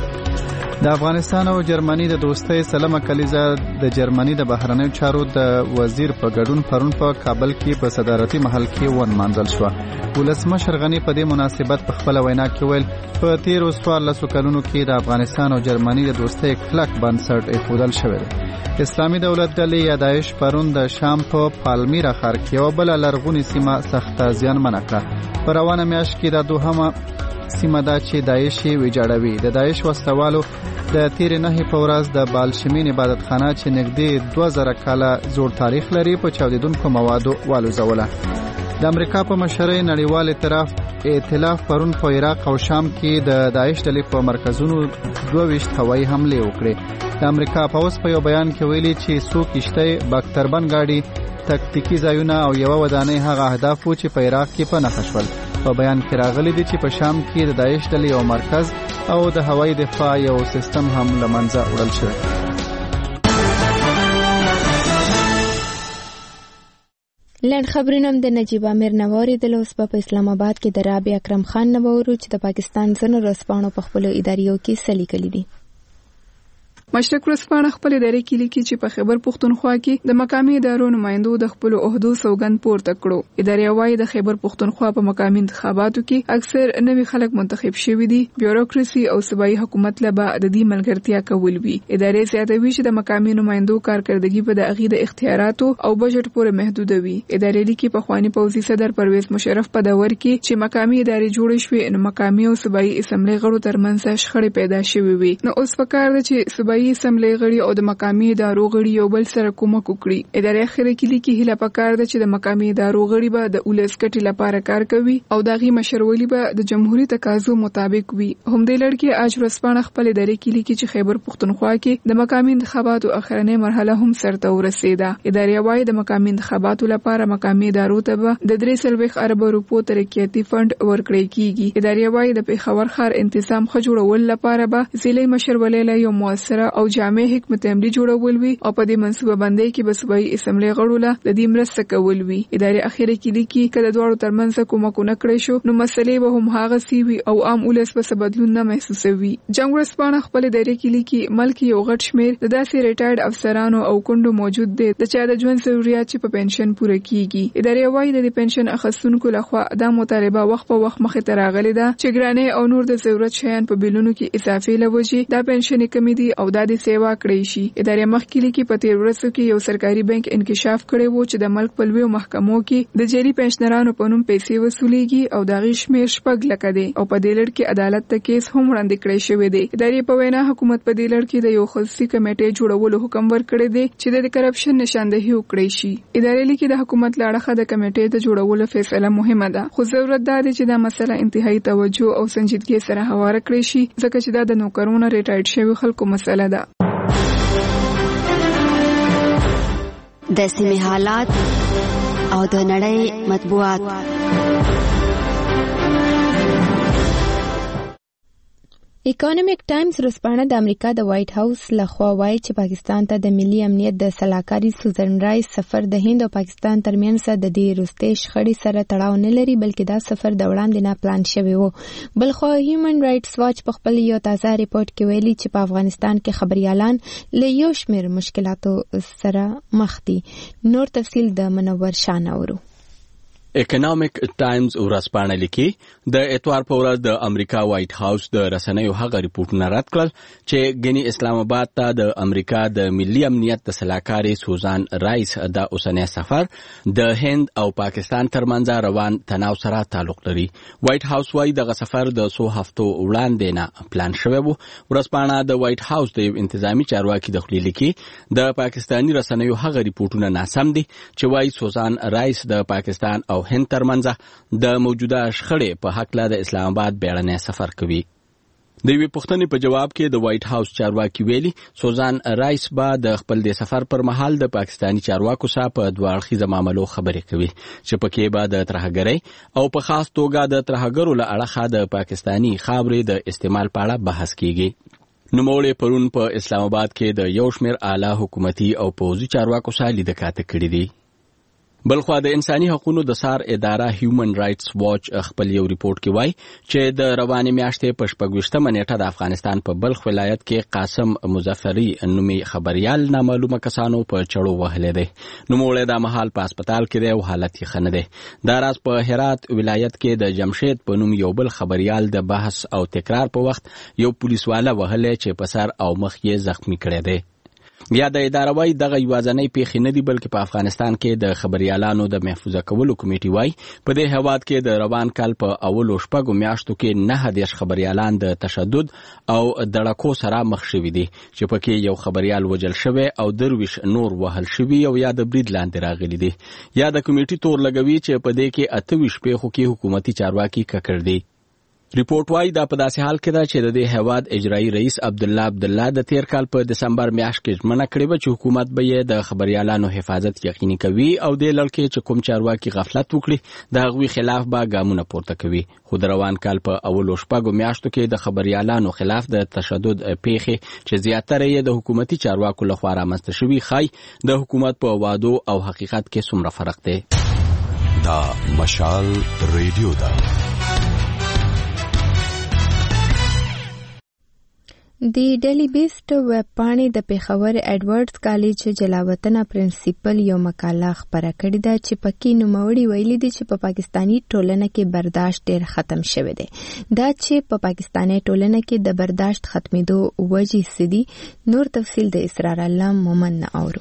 Speaker 1: د افغانستان او جرمني د دوستۍ سلمه کلیزه د جرمني د بهرنیو چارو د وزیر په ګډون پرون په کابل کې په صدارتي محل کې ونمانځل شو. ولسمشر غنی په دې مناسبت په خپل وینا کې ویل په تیرو 14 کلونو کې د افغانستان او جرمني د دوستۍ کلک بنسټ ایښودل شوی دی. اسلامي دولت ډلې یا داعش پرون د شام په پالمیرا ښار کې یو بل لرغونی سیمه سخته زیانمنه کړه. په روانه میاشت کې د دوهمه سیمه دا چې داعش ویجاړوي. د داعش وسوالو د تیر نه په ورځ د بالشمین عبادت خانه چې نږدې 2000 کاله زوړ تاریخ لري په چاودیدونکو موادو والوزوله. د امریکا په مشرۍ نړیوال ائتلاف پرون په عراق او شام کې د داعش ډلې په مرکزونو 22 هوایي حمله وکړې. د امریکا پولیس په یو بیان کې ویلي چې څو کشتۍ بختربن گاډي تکتیکی ځایونه او یو ودانۍ هغه اهداف وو چې په عراق کې په نښه شول. په بیان کې راغلي دي چې په شام کې د داعش ډلې یو مرکز او د هوایي دفاع یو سیستم هم له منځه وړل شوی.
Speaker 4: لنډ خبرونه د نجیب عامر نواری د لوس په اسلام آباد کې د رابع اکرم خان نوورو چې د پاکستان ځنو رسپانو په خپل اداریو کې سلیکلي دي.
Speaker 7: مشرق ورځپاڼه خپل ادارې کې لیکي چې په خیبر پختونخوا کې د مقامي ادارو نمائندو د خپل عہدو سوګند پورته کړو. ادارې وايي د خیبر پختونخوا په مقامي انتخاباتو کې اکثر نوي خلک منتخب شوي دي. بیوروکراسي او صوبایي حکومت له بعد د دې ملګرتیا کول وی. ادارې زیاتوي چې د مقامي نمائندو کارکردګي په د اغي د اختیاراتو او بجټ پورې محدود وي. ادارې لیکي په خواني پوزي صدر پرویز مشرف په دور کې چې مقامي ادارې جوړې شوې نو مقامي او صوبایي اسمبلی غړو ترمنځ شخړې پیدا شوې وي. نو اوس پکار ده چې صوبایي اسمبلی غړي او د مقامي ادارو غړي یو بل سره کومک وکړي. ادارې اخیری کې لیکي هله پکار ده چې د مقامي ادارو غړي به د اولس کټي لپاره کار کوي او دغه مشرولي به د جمهوریت تقاضو مطابق وي. هم د لړکی اج ورځپاڼه خپل ادارې کې لیکي چې خیبر پختونخوا کې د مقامي انتخاباتو اخرنۍ مرحله هم سرته ورسیده. ادارې وايي د مقامي انتخاباتو لپاره مقامي ادارو ته به د 3 ارب روپو ترقیاتي فند ورکړی کیږي. ادارې وايي د پیښور ښار انتظام خجوړول لپاره به ضلعي مشرولي له یو موثره او جامع حکمت عملی جوړول وي او په دې منصوبه بندۍ کې به صوبایي اسمبلی غړو له د دې مرسته کول وي. ادارې اخیری کې لیکي کله دواړو ترمنځ کومکونه کړی شو نو مسلې به هم هغه سی وي او عام ولس به بدلون نه محسوسوي. جنگ ورځپاڼه خپل ادارې کې لیکي ملک یو غټ شمیر د داسې ریټایرډ افسرانو او کندو موجود دي د چا د ژوند ضرورت چې په پنشن پوره کیږي. ادارې وايي د پنشن اخیستونکو لخوا د مطالبه وخت په وخت مخه ته راغلي ده چې ګرانې او نور د ضرورت شیان په بیلونو کې اضافه لوجي دا پنشن کمی دي او د سیوا کړی شي. ادارې مخکې کې په تیر ورځو کې یو سرکاري بانک انکشاف کړی وو چې د ملک په لویو محکمو کې د جری پنشنرانو په نوم پیسې وصولېږي او د غي شمیر شپږ لکه دی او په دې لړ کې عدالت ته کیس هم وړاندې کړی شوی دی. ادارې په وینا حکومت په دې لړ کې د یو خصوصي کمیټې جوړولو حکم ورکړی دی چې د کرپشن نشاندهي وکړي شي. ادارې لیکي د حکومت لاړه د کمیټې د جوړولو فیصله مهمه ده خو ضرورت ده چې دا مسله انتهایی توجه او سنجیدګي سره هواره کړی شي ځکه چې دا د نوکرونو ریټایرډ شوی خلکو مسله ده.
Speaker 23: د سیمې حالات او د نړۍ مطبوعات.
Speaker 4: اکونومیک ټایمز ورځپاڼه د امریکا د وایټ هاوس لخوا وایي چې پاکستان ته د ملي امنیت د سلاکاري سوزن رایس سفر د هند او پاکستان ترمنځ د دې وروستۍ شخړې سره تړاو نه لري، بلکې دا سفر د وړاندې نه پلان شوی و. بلخو هیومن رایټس واچ په خپل یو تازه ریپورت کې ویلي چې په افغانستان کې خبريالان له یو شمېر مشکلاتو سره مخ دي. نور تفصیل د منور شاه اورو.
Speaker 8: اکونومیک ټایمز ورځپاڼه لیکي د اتوار په ورځ د امریکا وایټ هاوس د رسنیو هغه ریپورتونه رد کړل چې ګنی اسلام آباد ته د امریکا د ملي امنیت د سلاکاري سوزان رایس د اوسنی سفر د هند او پاکستان ترمنځ روان تناو سره تعلق لري. وایټ هاوس وايي دغه سفر د 100 هفتو وړاندې نه پلان شوی و. ورځپاڼه د وایټ هاوس د یو انتظامی چارواکي د خپل لیکي د پاکستانی رسنیو هغه ریپورتونه ناسم دي چې وايي سوزان رایس د پاکستان او هند ترمنځ د موجوده شخړې په حق له د اسلام آباد بیړنی سفر کوي. د یوې پوښتنې په جواب کې د وایټ هاوس چارواکي ویلي سوزان رایس به د خپل د سفر پر مهال د پاکستانی چارواکو سره په دوه اړخیزه معاملو خبرې کوي چې پکې به د ترهګرۍ او په خاص توګه د ترهګرو له اړخه د پاکستانی خاورې د استعمال په اړه بحث کیږي. نوموړي پرون په اسلام آباد کې د یو شمېر اعلی حکومتي او پوځي چارواکو سره لیدکاته کړې دي. بلخو د انساني حقوقو د سار اداره هیومن رایټس واچ خپل یو ریپورت کې وایي چې د روانې میاشتې په 26مه نیټه د افغانستان په بلخ ولایت کې قاسم مظفری نومي خبريال نامعلومه کسانو په چړو وهلې دي. نوموړی د مهال په هسپتال کې دی او حالت یې ښه نه دی. دا راز په هرات ولایت کې د جمشید په نوم یو بل خبريال د بحث او تکرار په وخت یو پولیس والا وهلې چې په سر او مخ یې زخمی کړی دی. بیا د اداره وايي دغه یوازنۍ پیښې نه دي بلکې په افغانستان کې د خبريالانو د محفوظه کولو کمیټې وايي په دې هواد کې د روان کال په اولو شپږو میاشتو کې 9 خبريالان د تشدد او دړکو سره مخ شوي دي چې پکې یو خبريال وجل شوی او درویش نور وهل شوی او یا د برید لاندې راغلي دي. یا د کمیټې تور لګوي چې په دې کې 28 پیښو کې حکومتي چارواکي ککړ دي. ریپورت وايي دا په داسې حال کې ده چې د دې هواد اجرایي رئیس عبدالله د تیر کال په دسمبر میاشت کې ژمنه کړې وه چې حکومت به یې د خبريالانو حفاظت یقیني کوي او د لړکې چې کوم چارواکي غفلت وکړي د هغوی خلاف به ګامونه پورته کوي. خو د روان کال په اولو شپږو میاشتو کې د خبريالانو خلاف د تشدد پیښې چې زیاتره یې د حکومتي چارواکو لخوا رامنځته شوي ښایي د حکومت په وعدو او حقیقت کې څومره فرق دی.
Speaker 9: دا مشال ریډیو ده.
Speaker 4: د ډیلی بیسټ ویب پاڼې د پیښور ایډورډز کالج جلاوطنه پرنسپل یو مقاله خپره کړې ده چې پکې نوموړي ویلي دي چې په پاکستانی ټولنه کې برداشت ډېر ختم شوی دی. دا چې په پاکستانی ټولنه کې د برداشت ختمېدو وجې څه دي. نور تفصیل د اسرار الله مومن اورو.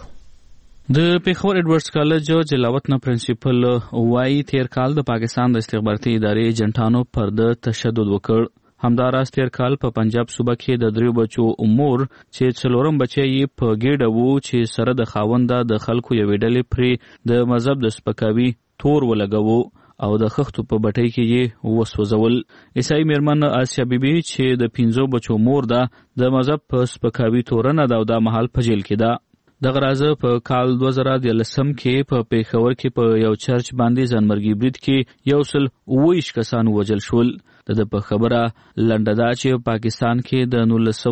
Speaker 10: د پیښور ایډورډز کالج جلاوطنه پرنسپل وايي تیر کال د پاکستان د استخباراتي ادارې ایجنټانو پر د تشدد وکړ. همداراز تیر کال په پنجاب صوبه کې د 3 بچو امور چې 4 بچي یې په ګډه وو چې سره د خاونده د خلکو یو ډلې پرې د مذهب د سپکاوي تور ولګوو او د خښتو په بټۍ کې یې وسوځول. عیسائی میرمن آسیا بیبي چې د 15 بچو مور ده د مذهب په سپکاوي تورنه ده او د محل په جیل کې ده. دغه راز په کال 2013 کې په پیښور کې په یو چرچ باندې ځانمرګي برید کې 129 کسان وژل شول. د په خبره لنډه ده چې پاکستان کې د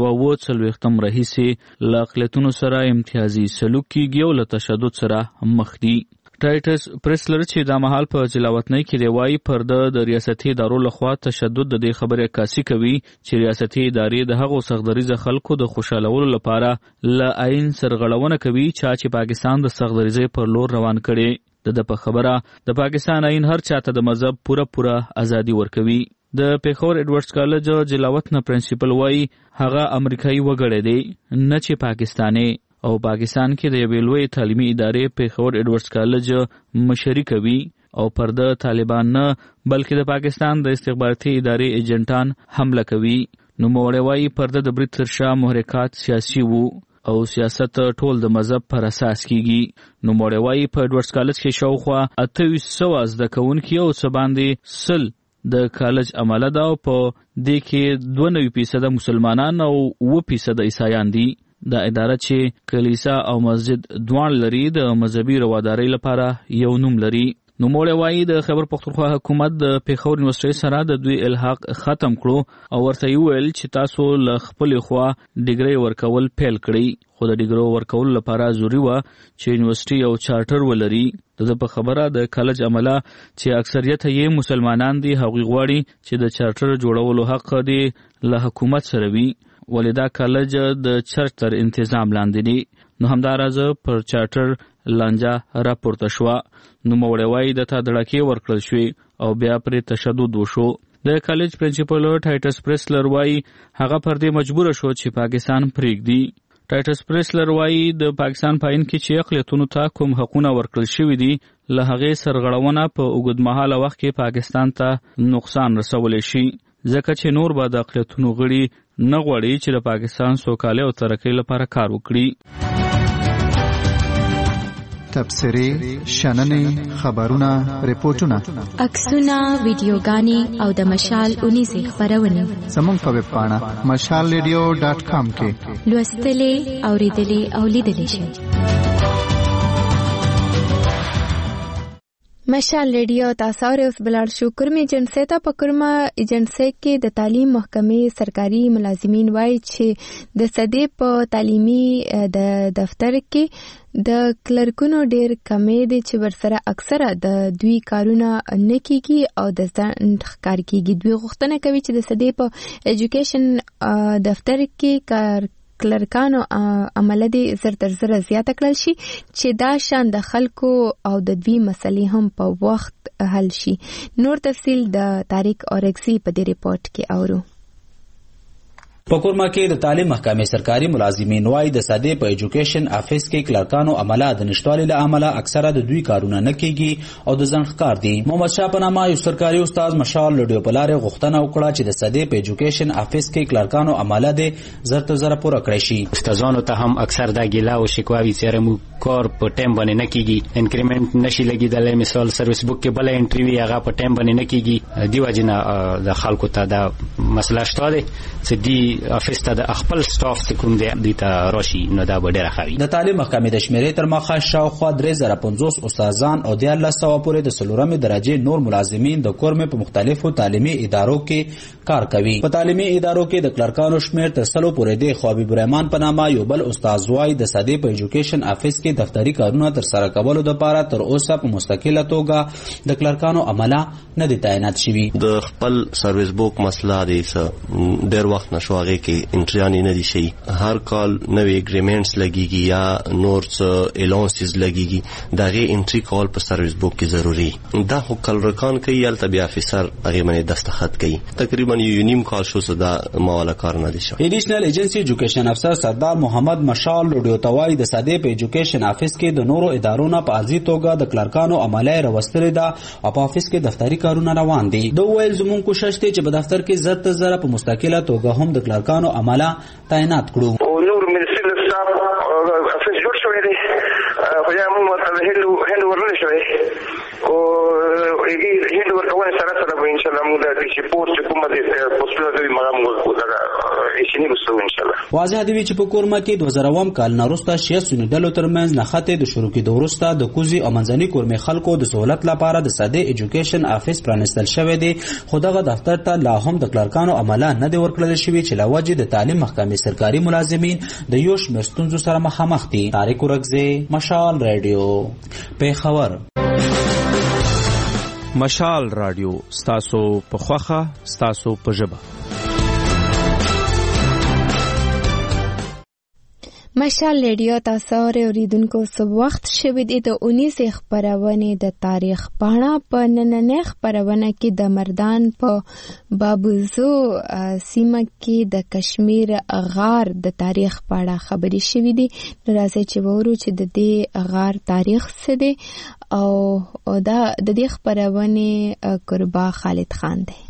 Speaker 10: 1940 راهیسې له اقلیتونو سره امتیازي سلوک کیږي او له تشدد سره مخ دي. ټایټس پریسلر چې د مهال په جلاوطنۍ کې دی وايي پر د ریاستي ادارو لخوا تشدد د دې خبرې عکاسي کوي چې ریاستي ادارې د هغو سختدریزه خلکو د خوشالولو لپاره له آئین سرغړونه کوي چې پاکستان د سختدریزۍ پر لور روان کړي. د په خبره د پاکستان آئین هر چاته د مذهب پوره ازادي ورکوي. د پیښور ایډورډز کالج جلاوطنه پرنسپل وايي هغه امریکایي وګړی دی نه چې پاکستاني او پاکستان کې د یوې لوی تعلیمي ادارې پیښور ایډورډز کالج مشري کوي او پر د طالبان نه بلکې د پاکستان د استخباراتي ادارې ایجنټان حمله کوي. نوموړی وايي پر د برید تر شا محرکات سیاسي وو او سیاست ټول د مذهب پر اساس کیږي. نوموړی وايي په ایډورډز کالج کې شاوخوا 2800 زده کوونکي او څه باندې 100 د کالج عمله ده او په دې کې 92% مسلمانان او 9% عیسایان دي. دا اداره چې کلیسا او مسجد دوان لري د مذهبي روادارۍ لپاره یو نوم لري. نوموړی وایي د خیبر پختونخوا حکومت د پیښور یونیورسيټي سره د دوی الحاق ختم کړو او ورته ویل چې تاسو له خپل خوا ډیګري ورکول پیل کړئ، خو د ډیګرو ورکول لپاره ضروري و چې یونیورسيټي یو چارټر ولري. د په خبره د کالج عمله چې اکثریت یې مسلمانان دي هغوی غواړي چې د چارټر جوړولو حق دی له حکومت سره وي، ولې دا کالج د چرچ تر انتظام لاندې دی. نو همدارازه پر چارټر لانجه راپورته شوه. نوموړی وایي د تا دړکې ورکړل شوې او بیا پرې تشدد وشو. د کالج پرنسپل ټایټس پریسلر وایي هغه پر دې مجبور شو چې پاکستان پرېږدي. ټایټس پریسلر وایي د پاکستان په عین کې چې اقلیتونو ته کوم حقونه ورکړل شوي دي له هغې سرغړونه په اوږدمهاله وخت کې پاکستان ته نقصان رسولی شي، ځکه چې نور به د اقلیتونو غړي نه غواړي چې د پاکستان سوکالۍ او ترقۍ لپاره کار وکړي.
Speaker 1: تبصرې، شننې، خبرونه، ریپورتونه،
Speaker 4: عکسونه، ویډیوګانې او د مشال اونیزې خپرونې
Speaker 1: زموږ په ویب پاڼه mashalradio.com کې
Speaker 4: لوستلې، اوریدلې او لیدلې شئ. مشال ریډیو تاسو اوس بلار شو کرمه ایجنسی ته په کرمه ایجنسی کې د تعلیم محکمې سرکاري ملازمین وایي چې د صدې په تعلیمي د دفتر کې د کلرکونو ډیر کمې دي چې ورسره اکثره د دوی کارونه نه کیږي او د ځان ښکار کیږي. دوی غوښتنه کوي چې د صدې په ایجوکیشن دفتر کې کار کلرکانو عمله دي زر تر زر زیاته کړل شي چې دا شان د خلکو او د دوی مسلې هم په وخت حل شي. نور تفصیل د طارق اورکسی په دې ریپورت کې اورو.
Speaker 2: په کورما کې د تعلیم محکمې سرکاري ملازمین وایي د ساده په ایجوکیشن افیس کې کلرکانو عمله د نشټوالي له عمله اکثره د دوی کارونه نه کیږي او د ځان ښکار دي. محمد شاه پنامه یو سرکاري استاد مشال لډیو پلار غوښتنه وکړه چې د ساده په ایجوکیشن افیس کې کلرکانو عمله د زر تر زر پوره کړی شي.
Speaker 11: استادانو ته هم اکثر دا ګیلا او شکواوی چې مو کار په ټیم باندې نه کیږي، انکریمنت نشي لګیدل، مثال سرویس بوک کې بل انټریوی هغه په ټیم باندې نه کیږي. دی وجنه د خلکو ته دا مسله شته چې دی افیس ته د خپل سټاف څخه کوم دی ته راشي نو دا به ډیره خوي.
Speaker 2: د تعلیم محکمې د شمیرې تر مخه شاوخوا 3050 استادان او 1300 پورې د سلورمې درجه نور ملازمین د کورمې په مختلفو تعلیمي ادارو کې کار کوي. په تعلیمي ادارو کې د کلرکانو شمیر تر 100 پورې دی. خو حبیب الرحمن په نامه یو بل استاد وای د ساده په ایجوکیشن افیس کې دفتری کارونه تر سره کولو لپاره تر اوسه په مستقله توګه د کلرکانو عمله نه دي تعینات شوي.
Speaker 12: د خپل سرویس بوک مسله دی څه ډیر وخت نشواغه کې انټریانی نه دي شي. هر کال نوې اګریمنټس لګیږي یا نور څه الانسز لګیږي دغه انټری کول په سرویس بوک کې ضروری. دا هو کلرکان کوي یا تبع افیسر هغه باندې دستخط کوي. تقریبا یو نیم کال شو صدا مواله کار نه دي شو.
Speaker 2: ایډیشنل ایجنسی ایجوکیشن افسر سردار محمد مشال لډیو توای د ساده په ایجوکیشن افیس کې د نورو ادارو نه په ازي توګه د کلرکانو عمله راوستل ده او په افیس کې دفتری کارونه روان دي. دوه ویل زمون کوشش ته چې په دفتر کې زر تر زر په مستقله توګه هم د کلرکانو عمله تعینات کړو.
Speaker 24: او نور منسل صاحب افیس جوړ شوی دی خو یا موږ ته هند ورنل شوی او هند ورکول سره به ان شاء الله موږ د دې پوسټ کومه د پوسټ د مغامره دا شي نو ان شاء الله.
Speaker 2: واضح دی چې په کورما کې 2000 کال ناروسته شیاسونی ډلو ترمنځ نخته د شروع کې دورسته د کوزي او منځني کورمې خلکو د سہولت لپاره د ساده ایجوکیشن افیس پرانستل شوی دی. خو دغه دفتر ته لا هم د کلرکانو عمله نه دی ورکړل شوی چې لوجه د تعلیم محکمې سرکاري ملازمین د یو شمېر ستونزو سره مخامخ دي. طارق اورکزی، مشال رادیو، پیښور.
Speaker 25: مشال رادیو ستاسو په خوخه ستاسو په ژبه.
Speaker 4: مشال ریډیو تاسو اوریدونکو سب وخت شوی دی د 19 خبرونه د تاریخ پاڼه په نننې خبرونه کې د مردان په بابوزو سیمه کې د کشمیر غار د تاریخ پاڼه خبري شوی دی. راځي چې وورو چې د دې غار تاریخ څه دی او د دې خبرونه قربا خالد خان دی.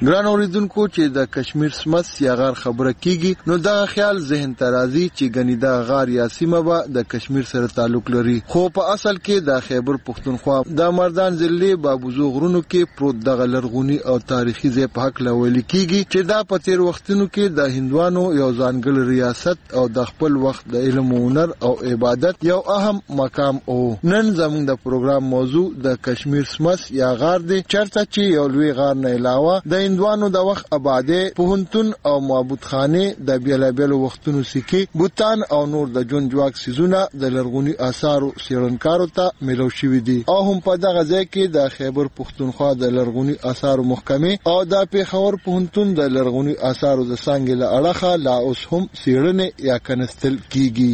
Speaker 13: ګران اوریدونکو چې د کشمیر سمس یا غار خبره کیږي نو دا خیال ذهن ترازی چې غنی دا غار یا سیمه به د کشمیر سره تعلق لري، خو په اصل کې د خیبر پختونخوا د مردان ضلع بابوزو غرونو کې پروت دغه لرغونی او تاریخي ځای په حق لول کیږي چې دا په تیر وختونو کې د هندوانو یو ځانګړی ریاست او د خپل وخت د علم او هنر او عبادت یو اهم مقام او نن زموږ د پروګرام موضوع د کشمیر سمس یا غار دی، چرته چې یو لوی غار نه علاوه د هندوانو د وخت آباده پوهنتون او معبود خانه د بیلابیلو وختونو سکه بوتان او نور د جون جواک سيزونه د لرغونی آثارو سیړنکارو ته ملو شوی دي او هم په دغه ځای کې د خیبر پختونخوا د لرغونی آثارو محکمه او د پیښور پوهنتون د لرغونی آثارو د څنګه له اړخه لا اوس هم سیړنه یا کنستل کیږي.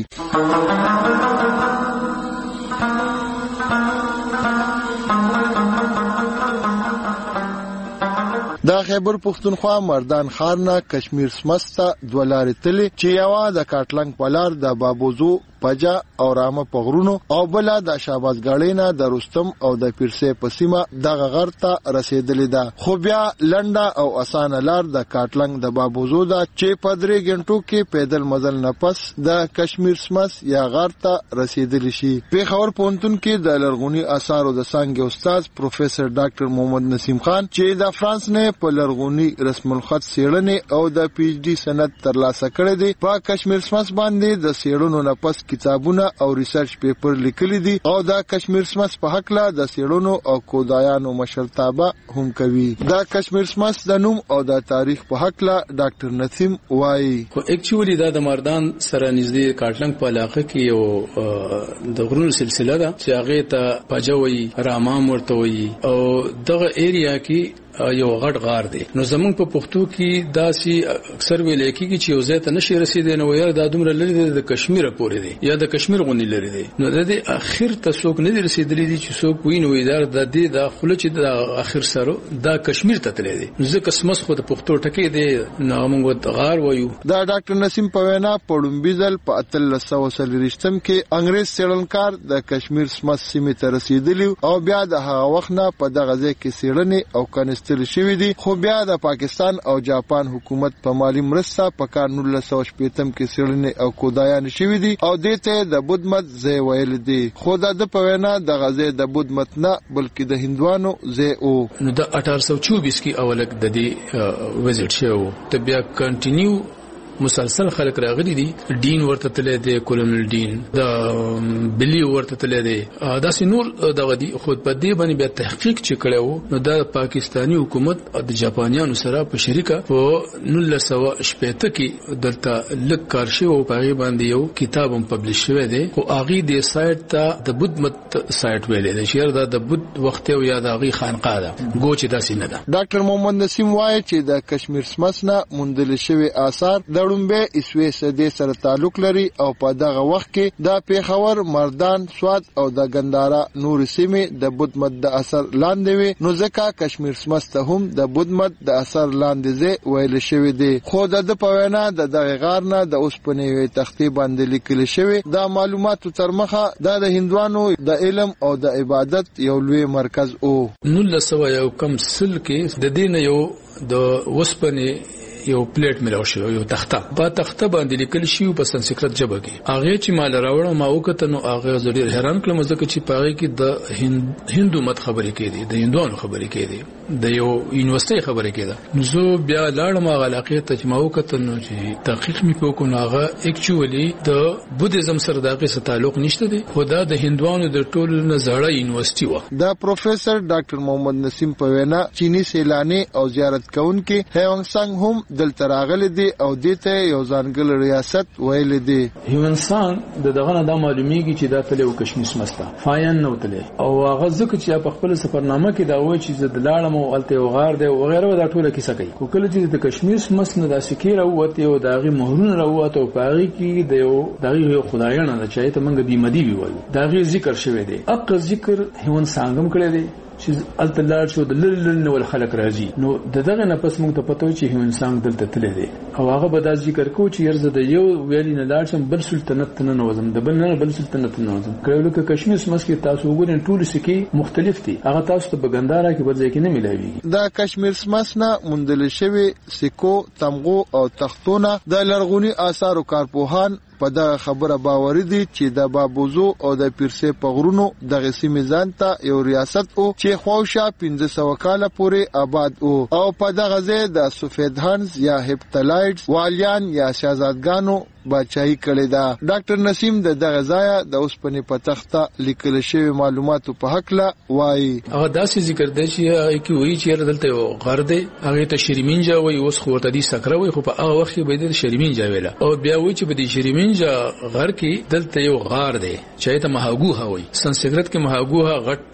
Speaker 13: دا خیبر پختونخوا مردان خارنا کشمیر سمستا دولار تلی چې یوا د کاټلنګ پلار د بابوزو پجا او رامه پغرونو او بلا د شاباز غړینا د رستم او د پیرسه پسیمه د غغرتا رسیدلې ده، خو بیا لنډه او اسانه لار د کاټلنګ د بابوزو دا چې پدری غنټو کې پیدل مزل نه پس د کشمیر سمس یا غارتا رسیدلی شي. پیښور پوهنتون کې د لرغونی آثارو د څنګه استاد پروفیسور ډاکټر محمد نسیم خان چې د فرانس نه په لرغونی رسم الخط سیړنې او د پی ایچ ډي سند ترلاسه کړی دی، په کشمیر سمس باندې د سیړنو نه پس کتابونه او ریسرچ پیپر لیکلي دي او دا کشمیر سمس په حق لا د سیړونو او کودایانو مشرتابه هم کوي. دا کشمیر سمس د نوم او د تاریخ په حق لا ډاکټر نسیم وایي
Speaker 14: خو اکچولی دا د مردان سره نږدې کاټلنګ په علاقه کې یو د غرونو سلسله ده چې هغه ته پجوي رامام ورته وي او دغه ایریا کې یو غټ غار دی. نو زمونږ په پښتو کې داسي اکثر ویل کېږي چې یو ځای ته نشي رسیدي نو یار دا دومره لري د کشمیر پورې دی یا د کشمیر غونې لري دی، نو د دې اخر ته څوک نه رسیدلی دي چې څوک ویني وي دا د دې د خپل چې د اخر سره دا کشمیر ته تللی دی، ځکه سمس خو د پښتو ټکی دی نو موږ غار وایو.
Speaker 13: دا ډاکټر نسیم په وینا پړومبیزل په 1330 کې انګريز سیړنکار د کشمیر سمس سیمه ته رسیدلی او بیا د هغه وخت نه په دغه ځای کې سیړنې او کنستل شوی دی، خو بیا د پاکستان او جاپان حکومت په مالی مرسته په کال 1980 کې سیړنې او کودایان شوی دی او دته د بودمت ځای ویل دی، خو د په وینا د غزې د بودمت نه بلکې د هندوانو ځای او
Speaker 14: نو د 1824 کې اولک د دې وزټ شو ته بیا کنټینیو مسلسل خلق راغلي دي، دین ورته تللی دی، کولونل دین د بلی ورته تللی دی، داسې نور دغه دي، خو په دې باندې بیا تحقیق چې کړو نو د پاکستانی حکومت د جاپانیانو سره په شریکه په 1980 کې دلته لک کار شو او په هغه باندې یو کتاب هم پبلش شوی دی، خو هغه د سایت ته د بودمت سایت ویل دی چې د بود وخت او یا د هغه خانقاه ده ګوچ داسې نه ده.
Speaker 13: ډاکټر محمد نسیم وایي چې د کشمیر سمس نه موندل شوی آثار د لومبه اسوي صدې سره تعلق لري او په دغه وخت کې د پیښور مردان سواد او د ګندارا نور سیمه د بودمت د اثر لاندې وي، نو ځکه کشمیر سمس ته هم د بودمت د اثر لاندې ځای ویل شوی دی، خو د پوینا د دغه غار نه د اوسپنې تختې باندې لیکل شوی د معلوماتو تر مخه د هندوانو د علم او د عبادت یو لوی مرکز او
Speaker 14: 1900 سل کې د دین یو د اوسپنې یو پلیټ ملاو شو یو تخته په تخته باندې لیکل شي په سنسکرت ژبه کې هغه چې مال راوړم ما وکړه نو هغه زړه حیران کړم ځکه چې پاره کې د هندو مت خبرې کېدي د هندوانو خبرې کېدي د یو یونیورسيټي خبرې کېده نو زه بیا لاړم هغه علاقې ته چې ما وکړه نو چې تحقیق مې وکړ نو هغه اکچوالي د بودیزم سره دغه څه تعلق نشته دی خو دا د هندوانو د ټولو نه زړه یونیورسيټي و.
Speaker 13: دا پروفیسور ډاکټر محمد نسیم پوینا چینی سیلانی او زیارت کوونکي هیونګ سنگ هم دلته راغلي دي او دته یو ځانګړی ریاست ویل دي.
Speaker 14: هیونسان دغه نه د معلومیږي چې دا تل یو کشمش مسته فاین نو تل او هغه ځکه چې په خپل سفرنامه کې دا وایي چې د لاړم او الته یو غار دی او غیره دا ټوله کیسه کوي. خو کله چې د کشمش مسنه د سکیره وته او دغه مهرونه راوته او پاره کې د یو دغه خدایانه چې ته منګه بیمدی وی وایي دغه ذکر شوی دی. اق ذکر هیون سانګم کړی دی چې التلار شو د لل نو خلک راځي نو دغه نه پس موږ ته پته چې انسان دلته تللی دی او هغه به دا ذکر کو چې یرزه د یو ویلی نه لاړ شم بل سلطنت نه نوزم د بل سلطنت نه نوزم کله که کشمیر مسکه تاسو وګورئ ټول سکی مختلف دي هغه تاسو ته بګندارا کې بل ځای کې نه ملایوي
Speaker 13: دا کشمیر مسنه مندل شوی سکو تمغو او تختونه د لرغونی آثارو کارپوهان په دا خبره باور دي چې د بابوزو او د پیرسه پغرونو د غسی میزان ته یو ریاست او چې خوښه 1500 کال پورې آباد او په دغه ځای د سفیدهانز یا هپتلایډز والیان یا شاهزادګانو بچای کړی دا ډاکټر نسیم د دغه ځای د اوسپنې په تخته لیکل شوی معلوماتو په حق لا وایي
Speaker 14: هغه داسې ذکر دی چې کی وایي چې دلته یو غر دی هغه ته شریمینجا وایي اوس خو ورته دي سکره وایي خو په هغه وخت کې به د شریمینجا ویلا او بیا وایي چې په دې شریمینجا غر کې دلته یو غار دی چې ته مهاګوها وایي سنسکرت کې مهاګوها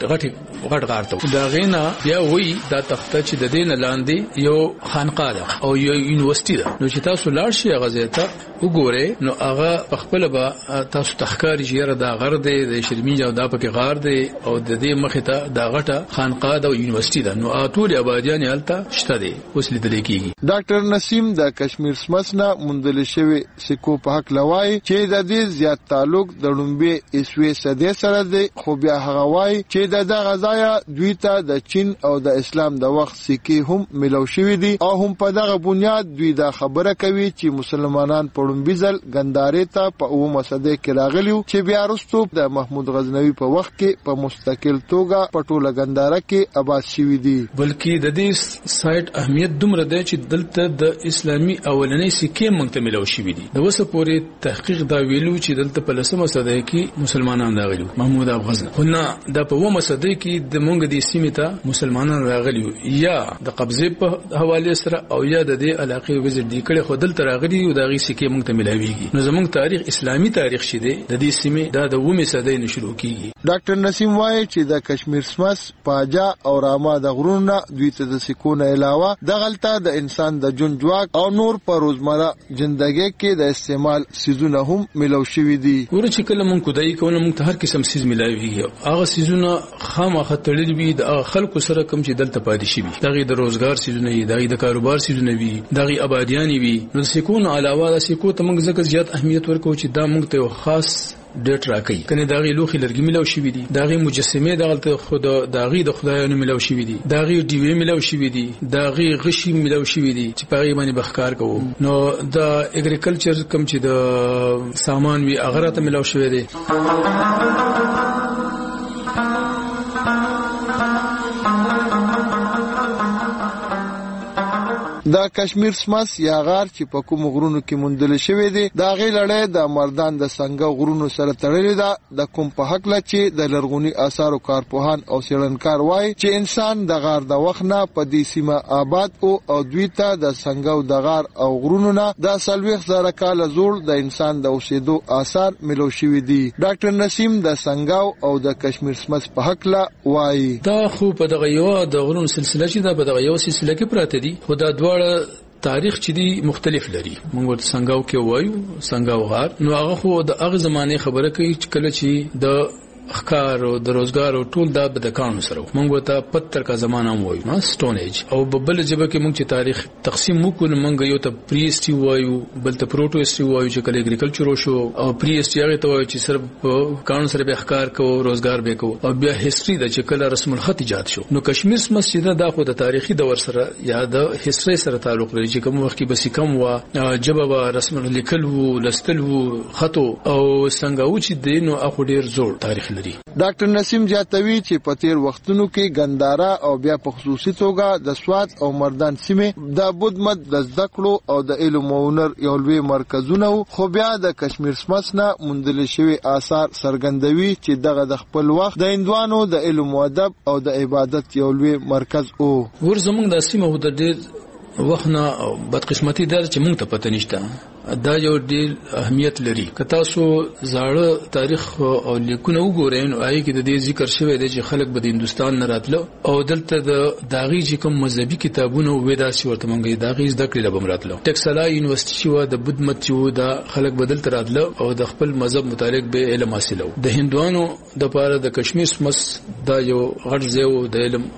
Speaker 14: غټ غار ته دا غینا بیا وایي دا تخته چې د دین لاندې یو خانقاه ده او یو یونیورسيټي ده نو چې تاسو لاړ شئ هغه ځای ته وګورئ نو هغه خپل به تاسو تخکاری جوړه دا غر دی د شرمینجا دا پکې غار دی او د دې مخه ته دا غټه خانقاه او یونیورسيټي ده نو ټول آبادیان هلته شته دي اوس لیدل کیږي
Speaker 13: ډاکټر نسیم د کشمیر سمسنا مندل شوی سکو په حق لوای چې د دې زیات تعلق د لومبي اسوي صدې سره دی خو بیا هغه وای چې د غزایا دوی ته د چین او د اسلام د وخت سکی هم ملو شوی دي او هم په دغه بنیاد دوی دا خبره کوي چې مسلمانان په لومبي ځل ګندارې ته په اومه صدې کې راغلیو چې بیا وروسته د محمود غزنوي په وخت کې په مستقل توګه په ټوله ګنداره کې آباد شوی دي
Speaker 14: بلکې د دې سایت اهمیت دومره دی چې دلته د اسلامي اولنۍ سکه مونږ ته ملو شوی دي د وسه پورې تحقیق دا ویلو چې دلته په لسمه صدې کې مسلمانان راغلیو محمود غزنوي خو نه د په اومه صدې کې د مونږ د سیمه ته مسلمانان راغلیو یا د قبضه په حواله سره او یا د دې علاقې وزیر دی کړي خو دلته راغلي او د غي سکه مونږ ته ملاويږي نو زموږ تاریخ اسلامي تاریخ شې دی د دې سیمه دا د ومه صدې نشرو کیږي
Speaker 13: ډاکټر نسیم وایي چې د کشمیر سمس پاجا او راما د غرونه دوی ته د سکونه علاوه د غلطه د انسان د جون جواک او نور په روزمره ژوندۍ کې د استعمال سيزونه هم ملو شوی دي
Speaker 14: ورچ کله مونږ کدای کوله مونږ ته هر قسم سيز ملاويږي هغه سيزونه خامخه تړلې وي د خلکو سره کوم چې دلته پاتې شي دغه د روزګار سيزونه وي دغه د کاروبار سيزونه وي دغه آبادیان وي نو سکون علاوه د سکو ته موږ ځکه زیات اهمیت ورکو چې دا موږ ته خاص ډیټ راکې کنه داغي لوخي لرګي ملو شوی دي داغي مجسمه دغه خدا داغي د خدایانو ملو شوی دي داغي ډیوی ملو شوی دي داغي غشي ملو شوی دي چې پاره باندې بخکار کوو نو د اګریکلچر کم چې د سامان وی اغره ته ملو شوی دي
Speaker 13: دا کشمیر سمس یا غار چې په کوم غرونو کې مندل شوی دی دا غي لړۍ د مردان د څنګه غرونو سره تړلې ده د کوم په حق لا چې د لرغونی آثارو کارپوهان او سیړنکار وای چې انسان د غار د وخت نه په دې سیمه آباد او دوی ته د څنګه د غار او غرونو نه د سلويخ زره کال زوړ د انسان د اوسېدو آثار ملو شوی دي ډاکټر نسیم د څنګه او د کشمیر سمس په حق لا وای
Speaker 14: دا خو په دغه یو د غرونو سلسله چې دا په دغه یو سلسله کې پراته دي خو دا تاریخ چې دی مختلف لري موږ ورته څنګه کې وایو څنګه غار نو هغه خو د هغه زمانه خبره کوي چې کله چې د اخکار او د روزګار او ټول دا د کانو سره موږ ته پتر کا زمانہ وایو نو سټون ایج او بل جبه کې موږ چې تاریخ تقسیم وکړو موږ یو ته پریسټي وایو بل ته پروټوسټي وایو چې کله اګریکلچر شو او پریسټي هغه ته وایو چې صرف کانو سره به اخکار کو روزګار به کو او بیا هیستوري د چې کله رسم الخط ایجاد شو نو کشمیر مسجد دا خو د تاریخي دور سره یا د هیستوري سره تعلق لري چې کوم وخت کې بس کم وا جبه رسم لیکل وو لستل وو خطو او څنګه و چې دینو اخو ډیر زوړ تاریخ
Speaker 13: ډاکټر نسیم جاتوی چې په تیر وختونو کې ګندارا او بیا په خصوصي توګه د سوات او مردان سیمه د بودمت د ذکرو او د علم او هنر یو لوی مرکزونه خو بیا د کشمیر سمسنا مندل شوی آثار سرګندوي چې دغه د خپل وخت د هندوانو د علم او ادب او د عبادت یو لوی مرکز ور
Speaker 14: زمونږ د سیمه د ډیر وخت نه بدقسمتي ده چې مونږ ته پته نشته دا یو ډېر اهمیت لري. که تاسو زاړه تاریخ او لیکونه وګورئ نو آی کې د دې ذکر شوی دی چې خلک به د هندستان نه راتله او دلته د داغي چې کوم مذهبي کتابونه وې دا چې ورته مونږه داغي زده کړل به مراتله. ټکسلا یونیورسيټي شو د بودھ مت چې دا خلک بدل تر راتله او د خپل مذهب متعلق به علم حاصلو. د هندوانو د پاره د کشمیر سمس دا یو غټ ځای د علم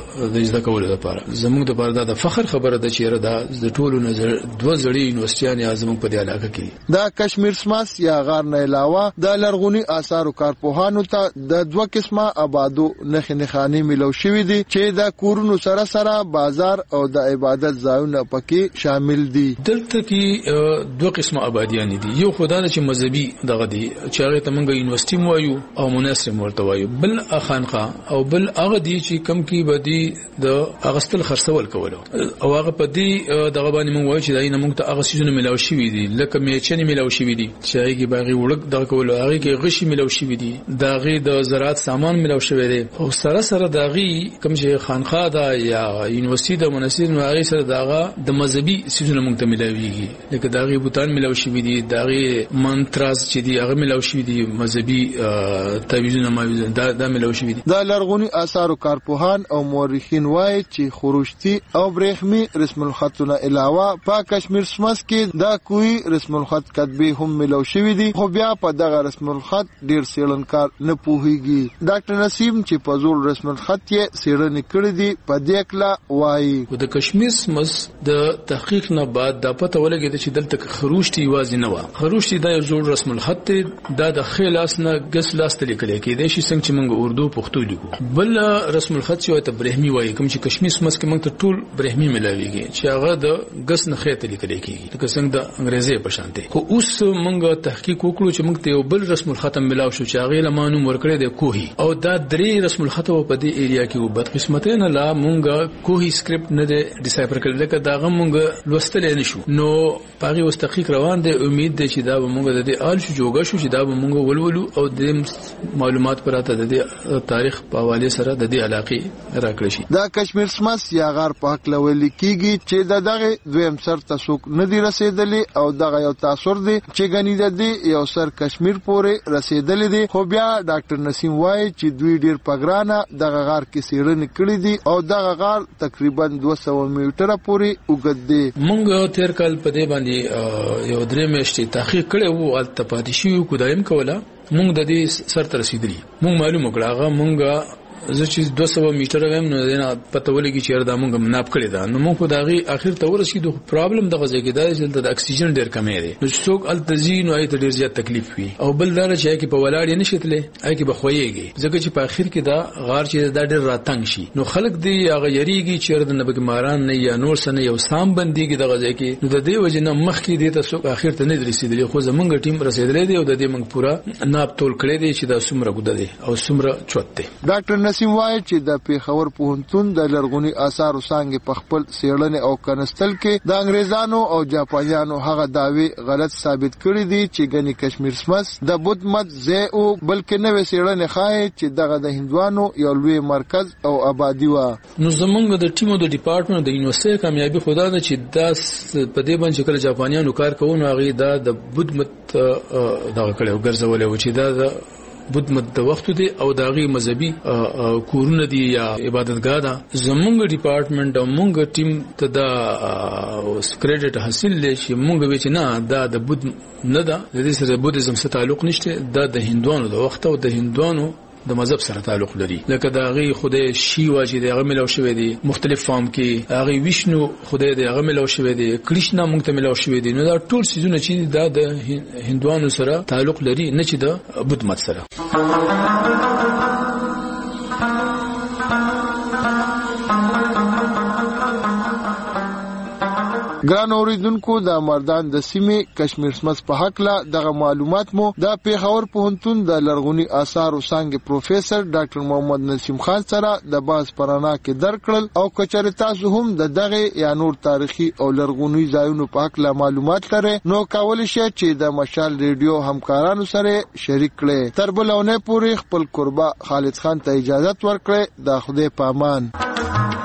Speaker 14: د زده کولو لپاره زموږ د پاره د فخر خبره ده چې دا د ټولو نظر دوه ځړې یونیورسيټیان اعظم په دې علاقه کې.
Speaker 13: دا کشمیر سمس یا غار نه علاوه د لرغونی آثار او کارپوهانو ته د دوه قسمه آبادو نخنخانی ملو شوی دي چې د کورونو سره سره بازار او د عبادت ځایونه پکې شامل دي.
Speaker 14: دلته کې دوه قسمه آبادیان دي. یو خدای چې مذهبي دغه دي چې هغه ته موږ یونیورسيټي وایو او مناسب ورته وایو، بل خانقاه او بل هغه دي چې کم کې بدی د اغستل خرڅول کولو او هغه په دې دغه باندې موږ وایو چې دای نه موږ ته هغه سيزونه ملاو شوی دي لکه میچنې ملاو شوی دي چې هغه باغی وړک دغه کولو هغه کې غشي ملاو شوی دي دغه د زراعت سامان ملاو شوی دي او سره سره دغه کم چې خانقاه دا یا یونیورسيټي د مناسب نو هغه سره دغه د مذهبي سيزونه موږ ته ملاويږي لکه دغه بوتان ملاو شوی دي دغه منتراز چې دي هغه ملاو شوی دي مذهبي تعویذونه ماویزونه دا ملاو شوی دي.
Speaker 13: د لرغونی آثار او کارپوهان او مورخین وایي چې خروشتي او برېښمي رسم الخطونه علاوه په کشمیر سمس کې دا کوی رسم الخط کتبه هم ملاو شوی دي خو بیا په دغه رسم الخط ډیر سیلنکار نه پوهیږي. ډاکټر نسیم چې په زول رسم الخط یې سیرنې کړې دي په دې کلا وایي
Speaker 14: د کشمیر سمس د تحقیق نه بعد دا پته ولګید چې دلته خروشتي یوازې نه و. خروشتي دا یو زول رسم الخط دا د خلاص نه ګس لاس ته لیکل کېږي شي څنګه چې موږ اردو پښتو لیکو. بل رسم الخط چې ته برېښمي وایي کوم چې کشمیر سمس کې موږ ته ټول برېښمي ملاويږي چې هغه د ګس نه خېته لیکل کېږي لکه څنګه د انګريزي په شان دي. خو اوس موږ تحقیق وکړو چې موږ ته یو بل رسم الخط ملاو شو چې هغه لمانو ورکړې د کوهي او دا درې رسم الخط په دې ایریا کې وبد قسمته نه لا موږ کوهي سکرپټ نه دی ډیسایفر کړل لکه دا موږ لوستل نه شو نو پاغي اوس تحقیق روان دی. امید دی چې دا موږ د دې آل شو جوګه شو چې دا موږ ولولو او د معلومات پراته د تاریخ په حواله سره د دې علاقې راکړی شي.
Speaker 13: دا کشمیر سمس یا غار پاک لول کیږي چې دغه دویم سر تاسو نه دی رسیدلی او دغه یو تاثر دی چې غنی د دې یو سر کشمیر پورې رسیدلی دی. خو بیا ډاکټر نسیم وایي چې دوی ډیر پګرانه دغه غار کې سیرنې کړې دي او دغه غار تقریبا 200 میټره پورې وګد دی.
Speaker 14: موږ تیر کال په دې باندې یو درې میاشتې تحقیق کړی وو او تپاتیشي کو دایم کوله موږ د دې سر ته رسیدلی. موږ معلومه کړه هغه موږ زه چې 200 میټر ویم نو نه پته ولګي چې دا موږ مناب کړی دا نو موږ داغي اخر ته ورسېدو. پرابلم دغه ځای کې دا چې د اکسیجن ډیر کمې دی نو څوک التزین او ایت ډیر زیات تکلیف وي او بل دا چې کې په ولاړ نه شتلې آی کې بخويږي ځکه چې په اخر کې دا غار چې دا ډیر راتنګ شي نو خلک دی هغه یریږي چې د نبی ماران نه یا نور سنه یو سام بنديږي دغه ځای کې نو د دې وجنه مخ کې دې ته څوک اخر ته نه رسیدلی. خو زمونږ ټیم رسیدلې دی او د دې موږ پورا ناب تول کړی دی چې دا څومره ګوده دی او څومره چوت دی.
Speaker 13: ډاکټر نسیم وایي چې د پیښور پوهنتون د لرغونی آثار او څنګه په خپل سیړنې او کنستل کې د انګريزانو او جاپانیانو هغه داوی غلط ثابت کړی دي چې غني کشمیر سمس د بودھ مت ځای او بلکې نوې سیړنې خای چې دغه د هندوانو یو لوی مرکز او آبادی و.
Speaker 14: نو زمونږ د ټیمو د ډپارټمنټ د یونیورسيټي کامیابی خدا ده چې دا په دې باندې کله جاپانیانو کار کوي هغه د بودھ مت دغه کړو ګرځولې و چې دا بودھ مت د وخت دی او داغي مذهبي کورونه دي یا عبادتګاه ده. زمونږ ډپارټمنټ او مونږ ټیم ته دا کریډټ حاصل لې چې مونږ به چې نه دا د بودھ نه ده د دې سره بودیزم سره تعلق نشته دا د هندوانو د وخت او د هندوانو د مذهب سره تعلق لري. لکه دا غي خدای شیوا چې دغه ملو شوی دی مختلف فارم کې هغه ویشنو خدای دغه ملو شوی دی کرشنا مونږ ته ملو شوی دی نو دا ټول سيزونه چې دا د هندوانو سره تعلق لري نه چې د بودھ مت سره.
Speaker 13: ګران اوریدونکو د مردان د سیمې کشمیر سمس په حق لا دغه معلومات مو د پیښور پوهنتون د لرغونی آثار او څنګه پروفیسور ډاکټر محمد نسیم خان سره د باز پرانا کې درکړل او کچره تاسو هم د دغه یا نور تاریخي او لرغونی ځایونو په حق لا معلومات لرئ نو کول شي چې د مشال ریډیو همکارانو سره شریک کړئ. تر بلونه پورې خپل قربا خالد خان ته اجازه ورکړئ. د خدای پامان.